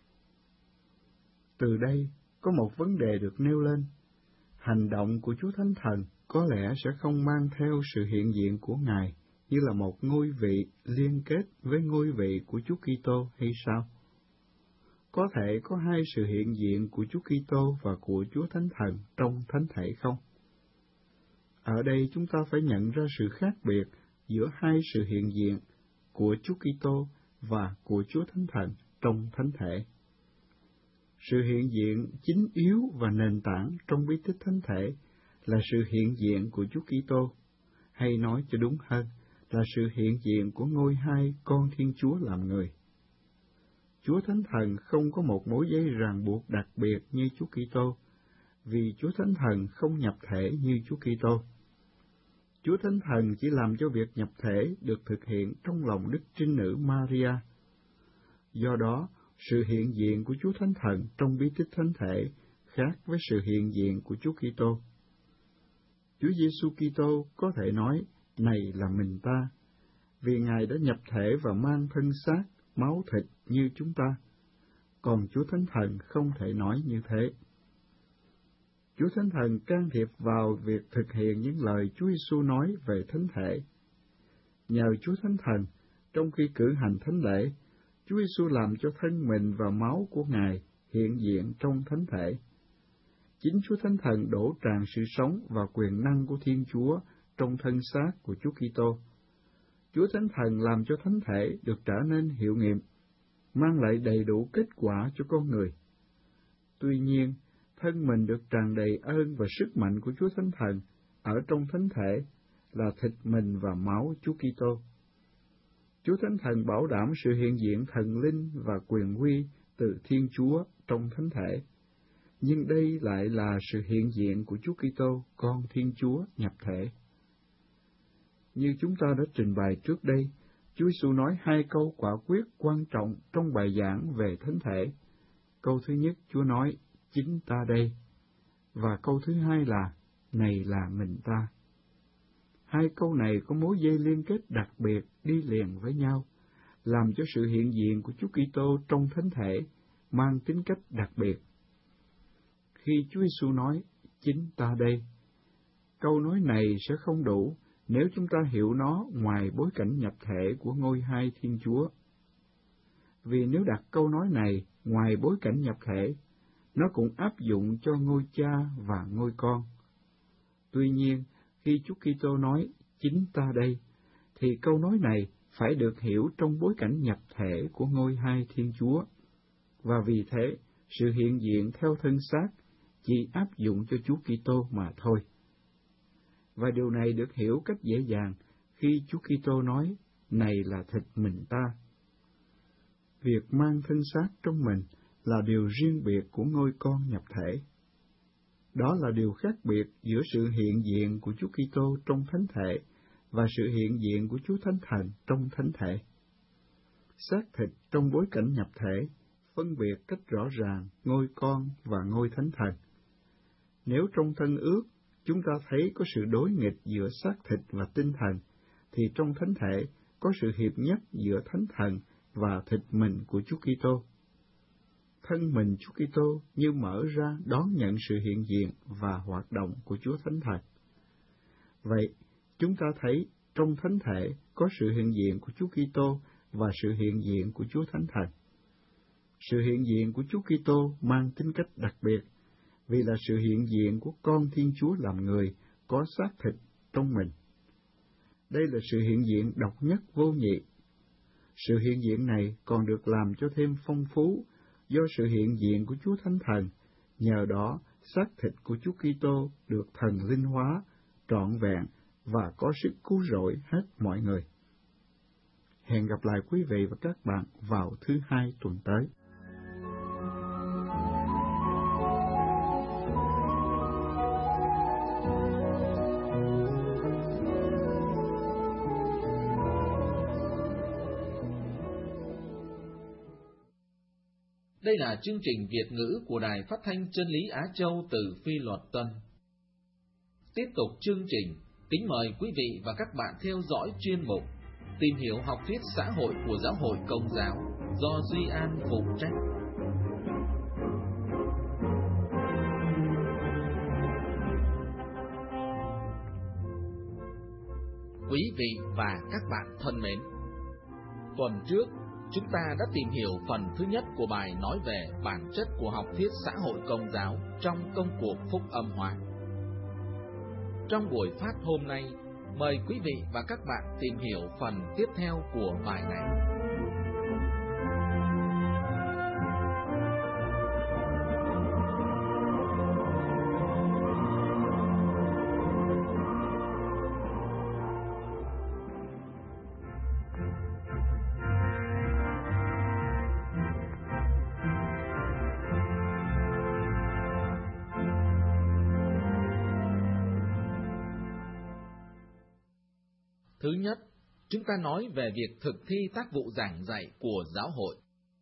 Từ đây, có một vấn đề được nêu lên. Hành động của Chúa Thánh Thần có lẽ sẽ không mang theo sự hiện diện của Ngài như là một ngôi vị liên kết với ngôi vị của Chúa Kitô hay sao? Có thể có hai sự hiện diện của Chúa Kitô và của Chúa Thánh Thần trong Thánh Thể không? Ở đây chúng ta phải nhận ra sự khác biệt giữa hai sự hiện diện của Chúa Kitô và của Chúa Thánh Thần trong Thánh Thể. Sự hiện diện chính yếu và nền tảng trong bí tích Thánh Thể là sự hiện diện của Chúa Kitô, hay nói cho đúng hơn là sự hiện diện của ngôi hai con Thiên Chúa làm người. Chúa Thánh Thần không có một mối dây ràng buộc đặc biệt như Chúa Kitô, vì Chúa Thánh Thần không nhập thể như Chúa Kitô. Chúa Thánh Thần chỉ làm cho việc nhập thể được thực hiện trong lòng Đức Trinh Nữ Maria. Do đó, sự hiện diện của Chúa Thánh Thần trong bí tích Thánh Thể khác với sự hiện diện của Chúa Kitô. Chúa Giêsu Kitô có thể nói, này là mình ta, vì Ngài đã nhập thể và mang thân xác, máu thịt như chúng ta, còn Chúa Thánh Thần không thể nói như thế. Chúa Thánh Thần can thiệp vào việc thực hiện những lời Chúa Giêsu nói về Thánh Thể. Nhờ Chúa Thánh Thần, trong khi cử hành thánh lễ, Chúa Giêsu làm cho thân mình và máu của Ngài hiện diện trong thánh thể. Chính Chúa Thánh Thần đổ tràn sự sống và quyền năng của Thiên Chúa trong thân xác của Chúa Kitô. Chúa Thánh Thần làm cho thánh thể được trở nên hiệu nghiệm, mang lại đầy đủ kết quả cho con người. Tuy nhiên, thân mình được tràn đầy ơn và sức mạnh của Chúa Thánh Thần ở trong thánh thể là thịt mình và máu Chúa Kitô. Chúa Thánh Thần bảo đảm sự hiện diện thần linh và quyền uy từ Thiên Chúa trong thánh thể. Nhưng đây lại là sự hiện diện của Chúa Kitô, con Thiên Chúa nhập thể. Như chúng ta đã trình bày trước đây, Chúa Giêsu nói hai câu quả quyết quan trọng trong bài giảng về thánh thể. Câu thứ nhất, Chúa nói, chính ta đây, và câu thứ hai là, này là mình ta. Hai câu này có mối dây liên kết đặc biệt đi liền với nhau, làm cho sự hiện diện của Chúa Kitô trong thánh thể mang tính cách đặc biệt. Khi Chúa Giêsu nói, chính ta đây, câu nói này sẽ không đủ nếu chúng ta hiểu nó ngoài bối cảnh nhập thể của ngôi hai Thiên Chúa. Vì nếu đặt câu nói này ngoài bối cảnh nhập thể, nó cũng áp dụng cho ngôi Cha và ngôi Con. Tuy nhiên, khi Chúa Kitô nói, chính ta đây, thì câu nói này phải được hiểu trong bối cảnh nhập thể của ngôi hai Thiên Chúa, và vì thế, sự hiện diện theo thân xác chỉ áp dụng cho Chúa Kitô mà thôi. Và điều này được hiểu cách dễ dàng khi Chúa Kitô nói, này là thịt mình ta. Việc mang thân xác trong mình là điều riêng biệt của ngôi con nhập thể. Đó là điều khác biệt giữa sự hiện diện của Chúa Kitô trong thánh thể và sự hiện diện của Chúa Thánh Thần trong thánh thể. Xác thịt trong bối cảnh nhập thể phân biệt cách rõ ràng ngôi con và ngôi Thánh Thần. Nếu trong Tân Ước chúng ta thấy có sự đối nghịch giữa xác thịt và tinh thần, thì trong thánh thể có sự hiệp nhất giữa Thánh Thần và thịt mình của Chúa Kitô. Thân mình Chúa Kitô như mở ra đón nhận sự hiện diện và hoạt động của Chúa Thánh Thần. Vậy, chúng ta thấy trong thánh thể có sự hiện diện của Chúa Kitô và sự hiện diện của Chúa Thánh Thần. Sự hiện diện của Chúa Kitô mang tính cách đặc biệt, vì là sự hiện diện của con Thiên Chúa làm người có xác thịt trong mình. Đây là sự hiện diện độc nhất vô nhị. Sự hiện diện này còn được làm cho thêm phong phú do sự hiện diện của Chúa Thánh Thần, nhờ đó xác thịt của Chúa Kitô được thần linh hóa, trọn vẹn và có sức cứu rỗi hết mọi người. Hẹn gặp lại quý vị và các bạn vào thứ Hai tuần tới. Đây là chương trình Việt ngữ của Đài Phát thanh Chân lý Á Châu từ Phi Luật Tân. Tiếp tục chương trình, kính mời quý vị và các bạn theo dõi chuyên mục Tìm hiểu học thuyết xã hội của Giáo hội Công giáo do Duy An phụ trách. Quý vị và các bạn thân mến, tuần trước chúng ta đã tìm hiểu phần thứ nhất của bài nói về bản chất của học thuyết xã hội Công giáo trong công cuộc phúc âm hóa. Trong buổi phát hôm nay, mời quý vị và các bạn tìm hiểu phần tiếp theo của bài này. Thứ nhất, chúng ta nói về việc thực thi tác vụ giảng dạy của giáo hội.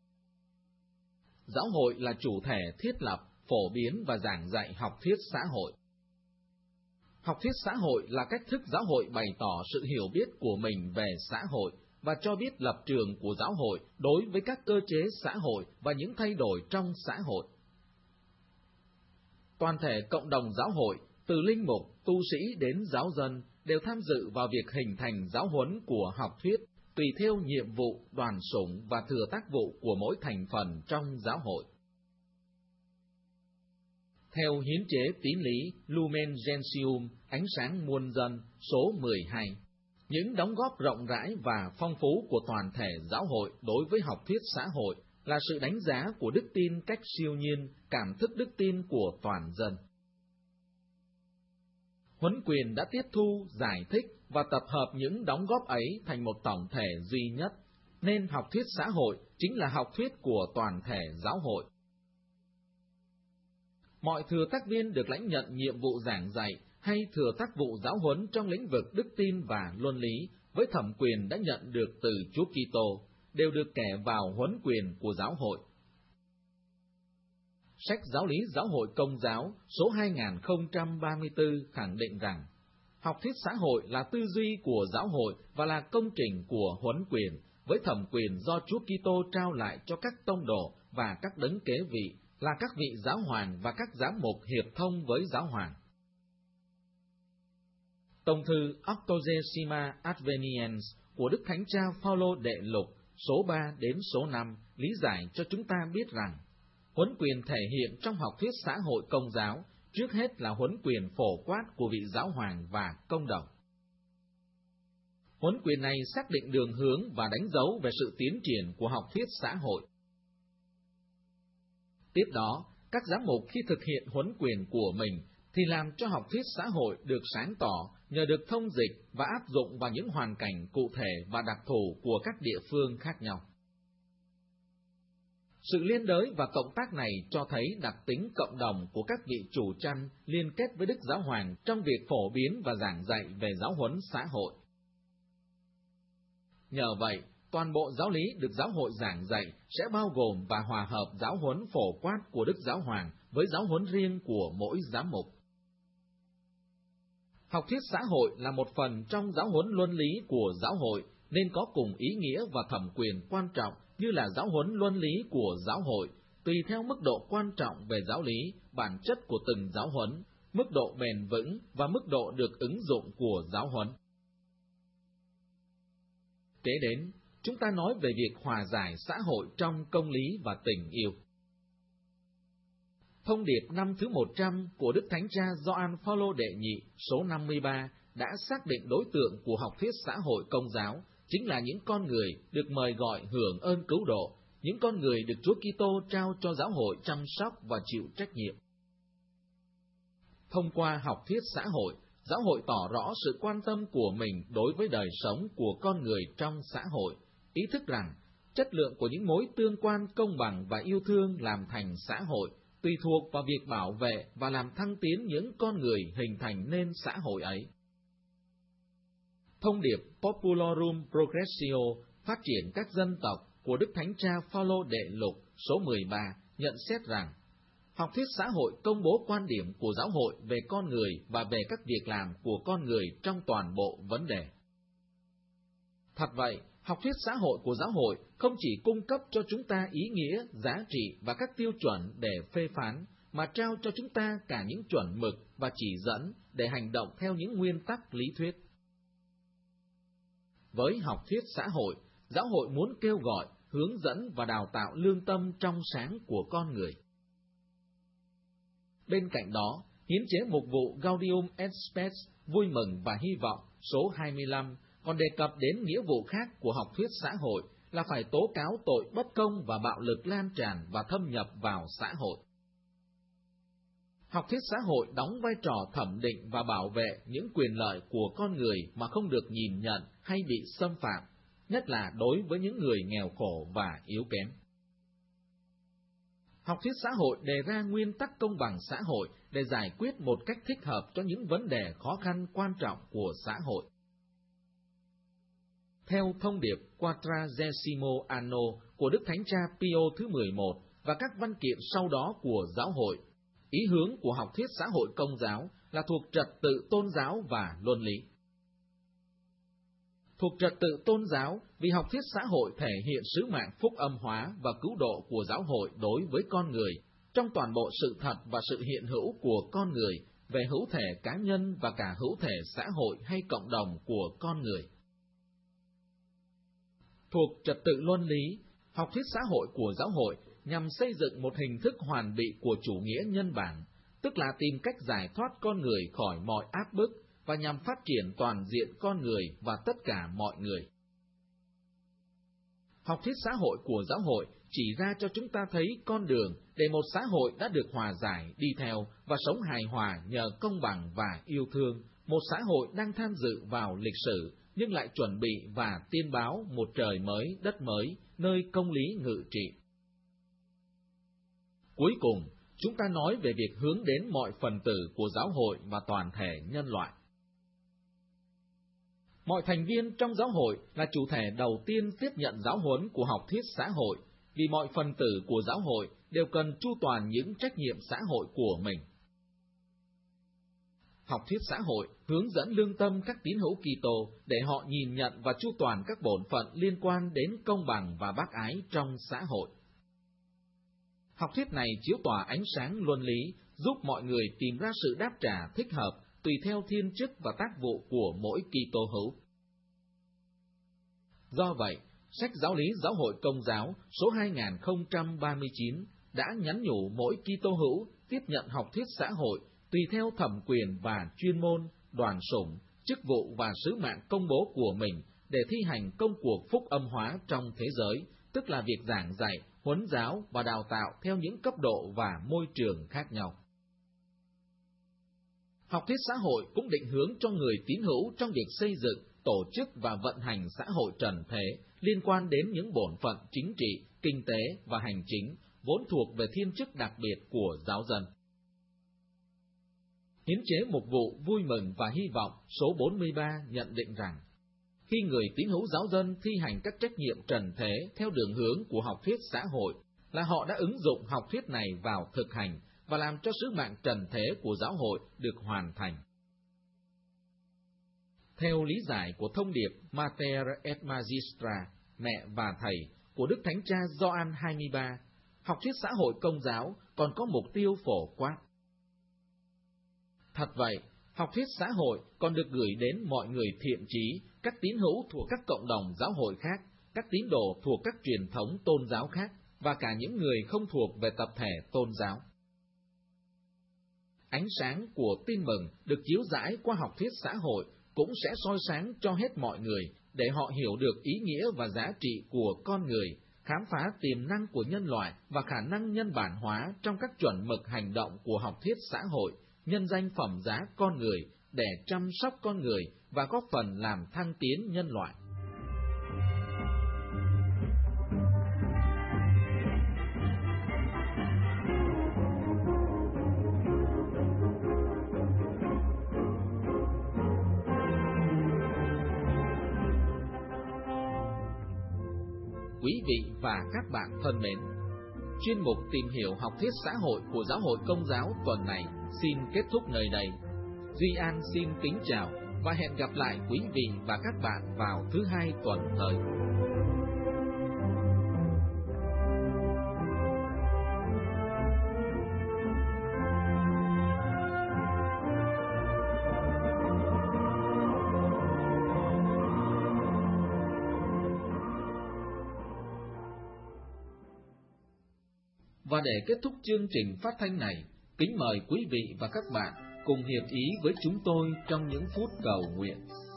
Giáo hội là chủ thể thiết lập, phổ biến và giảng dạy học thuyết xã hội. Học thuyết xã hội là cách thức giáo hội bày tỏ sự hiểu biết của mình về xã hội và cho biết lập trường của giáo hội đối với các cơ chế xã hội và những thay đổi trong xã hội. Toàn thể cộng đồng giáo hội, từ linh mục, tu sĩ đến giáo dân, đều tham dự vào việc hình thành giáo huấn của học thuyết tùy theo nhiệm vụ, đoàn sủng và thừa tác vụ của mỗi thành phần trong giáo hội. Theo hiến chế tín lý Lumen Gentium, ánh sáng muôn dân, số 12, những đóng góp rộng rãi và phong phú của toàn thể giáo hội đối với học thuyết xã hội là sự đánh giá của đức tin cách siêu nhiên, cảm thức đức tin của toàn dân. Huấn quyền đã tiếp thu, giải thích và tập hợp những đóng góp ấy thành một tổng thể duy nhất, nên học thuyết xã hội chính là học thuyết của toàn thể giáo hội. Mọi thừa tác viên được lãnh nhận nhiệm vụ giảng dạy hay thừa tác vụ giáo huấn trong lĩnh vực đức tin và luân lý với thẩm quyền đã nhận được từ Chúa Kitô đều được kẻ vào huấn quyền của giáo hội. Sách Giáo lý Giáo hội Công giáo số 2034 khẳng định rằng học thuyết xã hội là tư duy của giáo hội và là công trình của huấn quyền với thẩm quyền do Chúa Kitô trao lại cho các tông đồ và các đấng kế vị là các vị giáo hoàng và các giám mục hiệp thông với giáo hoàng. Tông thư Octogesima Adveniens của Đức Thánh Cha Phaolô Đệ Lục số 3 đến số 5 lý giải cho chúng ta biết rằng huấn quyền thể hiện trong học thuyết xã hội Công giáo trước hết là huấn quyền phổ quát của vị giáo hoàng và công đồng. Huấn quyền này xác định đường hướng và đánh dấu về sự tiến triển của học thuyết xã hội. Tiếp đó, các giám mục khi thực hiện huấn quyền của mình thì làm cho học thuyết xã hội được sáng tỏ nhờ được thông dịch và áp dụng vào những hoàn cảnh cụ thể và đặc thù của các địa phương khác nhau. Sự liên đới và cộng tác này cho thấy đặc tính cộng đồng của các vị chủ chăn liên kết với Đức Giáo Hoàng trong việc phổ biến và giảng dạy về giáo huấn xã hội. Nhờ vậy, toàn bộ giáo lý được giáo hội giảng dạy sẽ bao gồm và hòa hợp giáo huấn phổ quát của Đức Giáo Hoàng với giáo huấn riêng của mỗi giám mục. Học thuyết xã hội là một phần trong giáo huấn luân lý của giáo hội nên có cùng ý nghĩa và thẩm quyền quan trọng như là giáo huấn luân lý của giáo hội, tùy theo mức độ quan trọng về giáo lý, bản chất của từng giáo huấn, mức độ bền vững và mức độ được ứng dụng của giáo huấn. Kế đến, chúng ta nói về việc hòa giải xã hội trong công lý và tình yêu. Thông điệp năm thứ 100 của Đức Thánh Cha Gioan Phaolô Đệ Nhị số 53 đã xác định đối tượng của học thuyết xã hội Công giáo chính là những con người được mời gọi hưởng ơn cứu độ, những con người được Chúa Kitô trao cho giáo hội chăm sóc và chịu trách nhiệm. Thông qua học thuyết xã hội, giáo hội tỏ rõ sự quan tâm của mình đối với đời sống của con người trong xã hội, ý thức rằng chất lượng của những mối tương quan công bằng và yêu thương làm thành xã hội tùy thuộc vào việc bảo vệ và làm thăng tiến những con người hình thành nên xã hội ấy. Thông điệp Popularum Progressio, phát triển các dân tộc của Đức Thánh Cha Phaolô Đệ Lục số 13 nhận xét rằng học thuyết xã hội công bố quan điểm của giáo hội về con người và về các việc làm của con người trong toàn bộ vấn đề. Thật vậy, học thuyết xã hội của giáo hội không chỉ cung cấp cho chúng ta ý nghĩa, giá trị và các tiêu chuẩn để phê phán, mà trao cho chúng ta cả những chuẩn mực và chỉ dẫn để hành động theo những nguyên tắc lý thuyết. Với học thuyết xã hội, giáo hội muốn kêu gọi, hướng dẫn và đào tạo lương tâm trong sáng của con người. Bên cạnh đó, hiến chế mục vụ Gaudium et Spes, vui mừng và hy vọng số 25 còn đề cập đến nghĩa vụ khác của học thuyết xã hội là phải tố cáo tội bất công và bạo lực lan tràn và thâm nhập vào xã hội. Học thuyết xã hội đóng vai trò thẩm định và bảo vệ những quyền lợi của con người mà không được nhìn nhận hay bị xâm phạm, nhất là đối với những người nghèo khổ và yếu kém. Học thuyết xã hội đề ra nguyên tắc công bằng xã hội để giải quyết một cách thích hợp cho những vấn đề khó khăn quan trọng của xã hội. Theo thông điệp Quadragesimo Anno của Đức Thánh Cha Pio thứ 11 và các văn kiện sau đó của giáo hội, ý hướng của học thuyết xã hội Công giáo là thuộc trật tự tôn giáo và luân lý. Thuộc trật tự tôn giáo vì học thuyết xã hội thể hiện sứ mạng phúc âm hóa và cứu độ của giáo hội đối với con người, trong toàn bộ sự thật và sự hiện hữu của con người về hữu thể cá nhân và cả hữu thể xã hội hay cộng đồng của con người. Thuộc trật tự luân lý, học thuyết xã hội của giáo hội nhằm xây dựng một hình thức hoàn bị của chủ nghĩa nhân bản, tức là tìm cách giải thoát con người khỏi mọi áp bức và nhằm phát triển toàn diện con người và tất cả mọi người. Học thuyết xã hội của giáo hội chỉ ra cho chúng ta thấy con đường để một xã hội đã được hòa giải đi theo và sống hài hòa nhờ công bằng và yêu thương, một xã hội đang tham dự vào lịch sử nhưng lại chuẩn bị và tiên báo một trời mới, đất mới, nơi công lý ngự trị. Cuối cùng, chúng ta nói về việc hướng đến mọi phần tử của giáo hội và toàn thể nhân loại. Mọi thành viên trong giáo hội là chủ thể đầu tiên tiếp nhận giáo huấn của học thuyết xã hội, vì mọi phần tử của giáo hội đều cần chu toàn những trách nhiệm xã hội của mình. Học thuyết xã hội hướng dẫn lương tâm các tín hữu Kitô để họ nhìn nhận và chu toàn các bổn phận liên quan đến công bằng và bác ái trong xã hội. Học thuyết này chiếu tỏa ánh sáng luân lý, giúp mọi người tìm ra sự đáp trả thích hợp tùy theo thiên chức và tác vụ của mỗi Kitô hữu. Do vậy, sách Giáo lý Giáo hội Công giáo số 2039 đã nhắn nhủ mỗi Kitô hữu tiếp nhận học thuyết xã hội tùy theo thẩm quyền và chuyên môn, đoàn sủng, chức vụ và sứ mạng công bố của mình để thi hành công cuộc phúc âm hóa trong thế giới, tức là việc giảng dạy, huấn giáo và đào tạo theo những cấp độ và môi trường khác nhau. Học thuyết xã hội cũng định hướng cho người tín hữu trong việc xây dựng, tổ chức và vận hành xã hội trần thế liên quan đến những bổn phận chính trị, kinh tế và hành chính vốn thuộc về thiên chức đặc biệt của giáo dân. Hiến chế mục vụ vui mừng và hy vọng số 43 nhận định rằng, khi người tín hữu giáo dân thi hành các trách nhiệm trần thế theo đường hướng của học thuyết xã hội, là họ đã ứng dụng học thuyết này vào thực hành và làm cho sứ mạng trần thế của giáo hội được hoàn thành. Theo lý giải của thông điệp Mater et Magistra, mẹ và thầy, của Đức Thánh Cha Gioan 23, học thuyết xã hội Công giáo còn có mục tiêu phổ quát. Thật vậy, học thuyết xã hội còn được gửi đến mọi người thiện chí, các tín hữu thuộc các cộng đồng giáo hội khác, các tín đồ thuộc các truyền thống tôn giáo khác, và cả những người không thuộc về tập thể tôn giáo. Ánh sáng của tin mừng được chiếu rãi qua học thuyết xã hội cũng sẽ soi sáng cho hết mọi người để họ hiểu được ý nghĩa và giá trị của con người, khám phá tiềm năng của nhân loại và khả năng nhân bản hóa trong các chuẩn mực hành động của học thuyết xã hội, nhân danh phẩm giá con người để chăm sóc con người và góp phần làm thăng tiến nhân loại. Quý vị và các bạn thân mến, chuyên mục tìm hiểu học thuyết xã hội của Giáo hội Công giáo tuần này xin kết thúc nơi đây. Duy An xin kính chào và hẹn gặp lại quý vị và các bạn vào thứ Hai tuần tới. Và để kết thúc chương trình phát thanh này, kính mời quý vị và các bạn cùng hiệp ý với chúng tôi trong những phút cầu nguyện.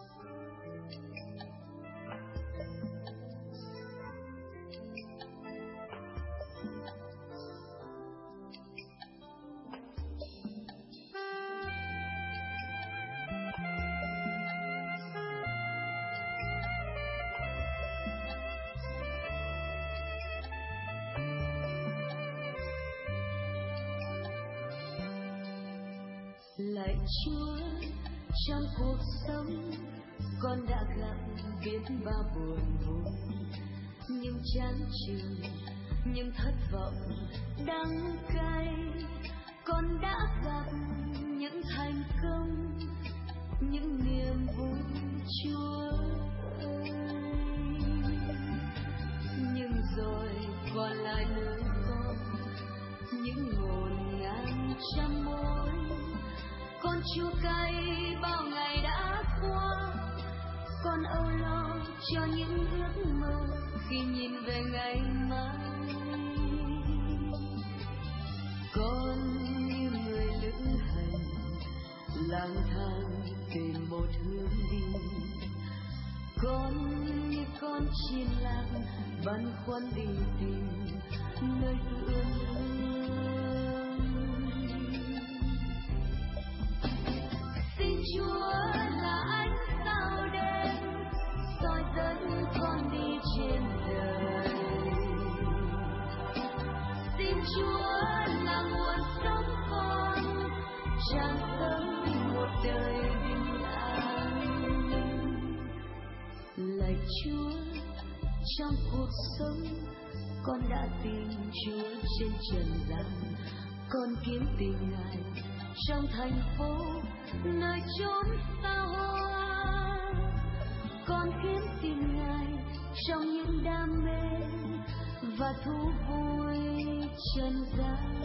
Lạy Chúa, trong cuộc sống con đã gặp biết bao buồn vui, những chán chường, những thất vọng đắng cay. Con đã gặp những thành công, những niềm vui, Chúa ơi. Nhưng rồi còn lại nơi con những ngổn ngang trăm mối. Con chua cay bao ngày đã qua, con âu lo cho những ước mơ khi nhìn về ngày mai. Con như người lữ hành lang thang tìm một hướng đi, con như con chim lạc băn khoăn đi tìm nơi ươm hương. Xin Chúa là ánh sao đêm soi dẫn con đi trên đời. Xin Chúa là nguồn sống con, tràn sống một đời bình an. Lạy Chúa, trong cuộc sống con đã tìm Chúa trên trần gian, con kiếm tìm Ngài trong thành phố nơi chốn xa hoa. Con kiếm tìm Ngài trong những đam mê và thú vui trần gian.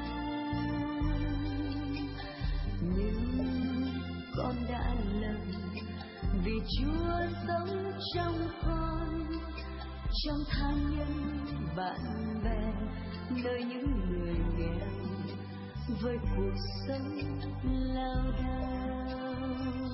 Nhưng con đã lầm vì Chúa sống trong con, trong tha nhân bạn bè, nơi những người nghèo với cuộc sống lao đao.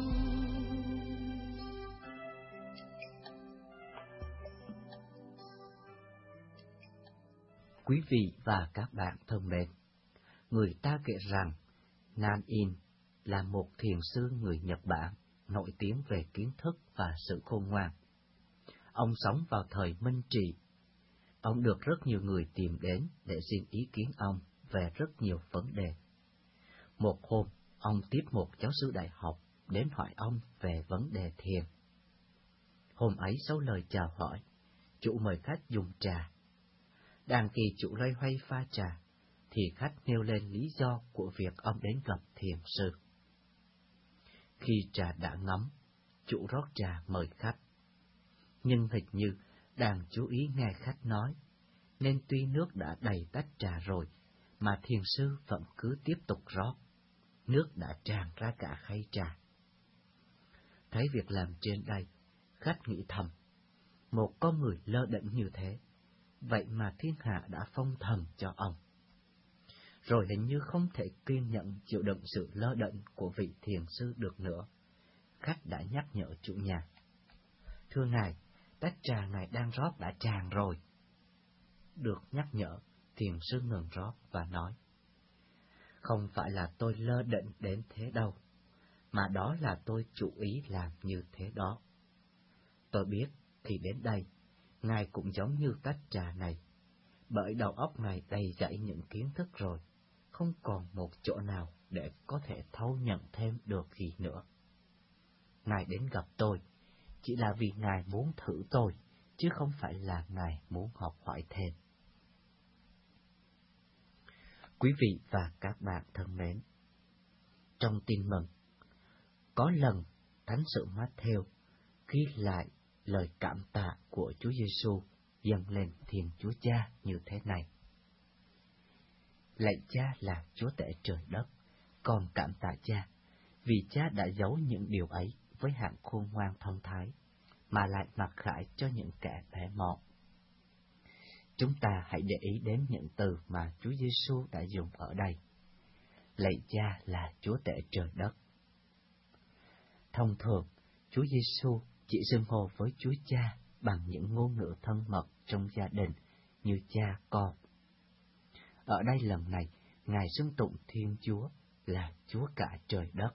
Quý vị và các bạn thân mến, người ta kể rằng Nan In là một thiền sư người Nhật Bản nổi tiếng về kiến thức và sự khôn ngoan. Ông sống vào thời Minh Trị. Ông được rất nhiều người tìm đến để xin ý kiến ông về rất nhiều vấn đề. Một hôm, ông tiếp một giáo sư đại học đến hỏi ông về vấn đề thiền. Hôm ấy sau lời chào hỏi, chủ mời khách dùng trà. Đang khi chủ loay hoay pha trà, thì khách nêu lên lý do của việc ông đến gặp thiền sư. Khi trà đã ngấm, chủ rót trà mời khách. Nhưng hình như đang chú ý nghe khách nói, nên tuy nước đã đầy tách trà rồi, mà thiền sư vẫn cứ tiếp tục rót. Nước đã tràn ra cả khay trà. Thấy việc làm trên đây, khách nghĩ thầm, một con người lơ đễnh như thế, vậy mà thiên hạ đã phong thần cho ông. Rồi hình như không thể kiên nhẫn chịu đựng sự lơ đễnh của vị thiền sư được nữa. Khách đã nhắc nhở chủ nhà. Thưa ngài, tách trà ngài đang rót đã tràn rồi. Được nhắc nhở, thiền sư ngừng rót và nói, không phải là tôi lơ đễnh đến thế đâu, mà đó là tôi chủ ý làm như thế đó. Tôi biết khi đến đây, ngài cũng giống như tách trà này, bởi đầu óc ngài đầy dẫy những kiến thức rồi, không còn một chỗ nào để có thể thấu nhận thêm được gì nữa. Ngài đến gặp tôi chỉ là vì ngài muốn thử tôi, chứ không phải là ngài muốn học hỏi thêm. Quý vị và các bạn thân mến, trong Tin Mừng, có lần Thánh sử Matthew ghi lại lời cảm tạ của Chúa Giêsu dâng lên Thiên Chúa Cha như thế này: Lạy Cha là Chúa tể trời đất, con cảm tạ Cha, vì Cha đã giấu những điều ấy với hạng khôn ngoan thông thái, mà lại mặc khải cho những kẻ bé mọn. Chúng ta hãy để ý đến những từ mà Chúa Giêsu đã dùng ở đây. Lạy Cha là Chúa tể trời đất. Thông thường, Chúa Giêsu chỉ xưng hô với Chúa Cha bằng những ngôn ngữ thân mật trong gia đình như cha con. Ở đây lần này, Ngài xưng tụng Thiên Chúa là Chúa cả trời đất.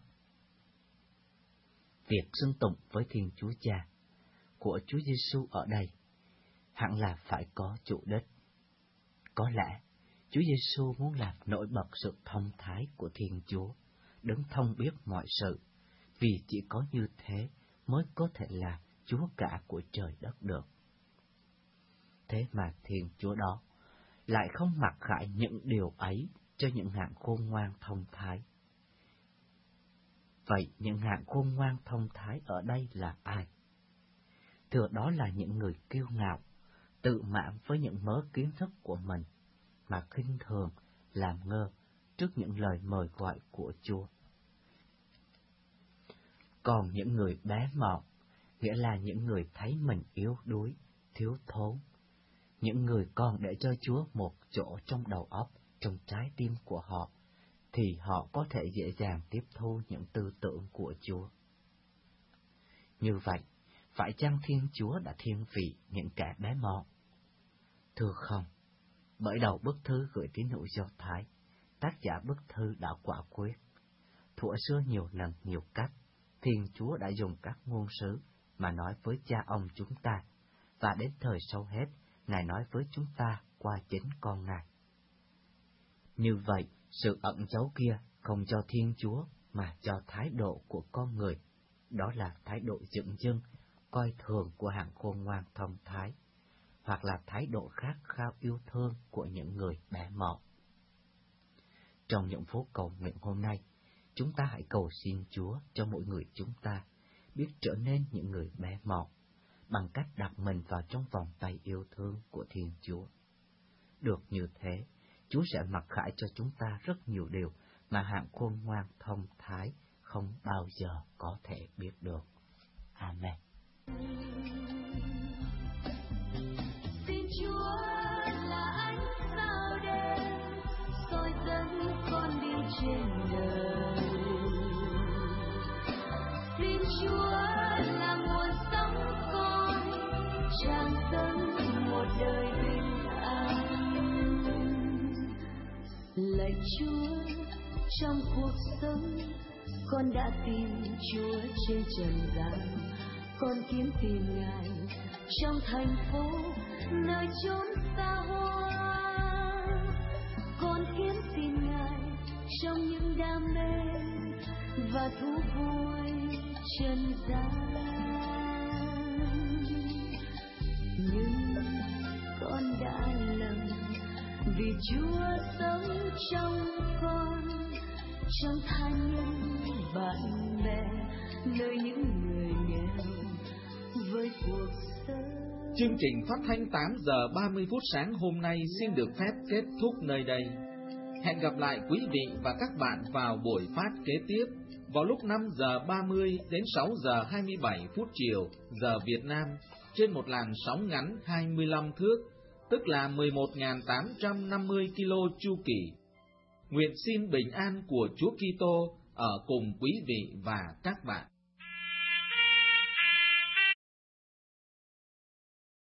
Việc xưng tụng với Thiên Chúa Cha của Chúa Giêsu ở đây hẳn là phải có chủ đích. Có lẽ Chúa Giêsu muốn làm nổi bật sự thông thái của Thiên Chúa, đấng thông biết mọi sự, vì chỉ có như thế mới có thể là Chúa cả của trời đất được. Thế mà Thiên Chúa đó lại không mặc khải những điều ấy cho những hạng khôn ngoan thông thái. Vậy những hạng khôn ngoan thông thái ở đây là ai? Thưa, đó là những người kiêu ngạo, tự mãn với những mớ kiến thức của mình, mà khinh thường, làm ngơ trước những lời mời gọi của Chúa. Còn những người bé mọn, nghĩa là những người thấy mình yếu đuối, thiếu thốn, những người còn để cho Chúa một chỗ trong đầu óc, trong trái tim của họ, thì họ có thể dễ dàng tiếp thu những tư tưởng của Chúa. Như vậy, phải chăng Thiên Chúa đã thiên vị những kẻ bé mọn? Thưa không, bởi đầu bức thư gửi tín hữu Do Thái, tác giả bức thư đã quả quyết. Thuở xưa nhiều lần nhiều cách, Thiên Chúa đã dùng các ngôn sứ mà nói với cha ông chúng ta, và đến thời sau hết, Ngài nói với chúng ta qua chính con Ngài. Như vậy, sự ẩn giấu kia không cho Thiên Chúa mà cho thái độ của con người, đó là thái độ dửng dưng, coi thường của hạng khôn ngoan thông thái, hoặc là thái độ khát khao yêu thương của những người bé mọn. Trong những phút cầu nguyện hôm nay, chúng ta hãy cầu xin Chúa cho mỗi người chúng ta biết trở nên những người bé mọn, bằng cách đặt mình vào trong vòng tay yêu thương của Thiên Chúa. Được như thế, Chúa sẽ mặc khải cho chúng ta rất nhiều điều mà hạng khôn ngoan thông thái không bao giờ có thể biết được. Amen. Xin Chúa là ánh sao đêm soi dẫn con đi trên đời. Xin Chúa là nguồn sống con tràn dâng một đời bình an. Lạy Chúa, trong cuộc sống con đã tìm Chúa trên trần gian, con kiếm tìm Ngài trong thành phố nơi chốn xa hoa. Con kiếm tìm Ngài trong những đam mê và thú vui trần gian. Nhưng con đã lầm vì Chúa sống trong con, trong tha nhân bạn bè, nơi những người nghèo với cuộc sống. Chương trình phát thanh 8 giờ 30 phút sáng hôm nay xin được phép kết thúc nơi đây. Hẹn gặp lại quý vị và các bạn vào buổi phát kế tiếp vào lúc 5 giờ 30 đến 6 giờ 27 phút chiều giờ Việt Nam trên một làn sóng ngắn 25 thước, tức là 11.850 kilo chu kỳ. Nguyện xin bình an của Chúa Kitô ở cùng quý vị và các bạn.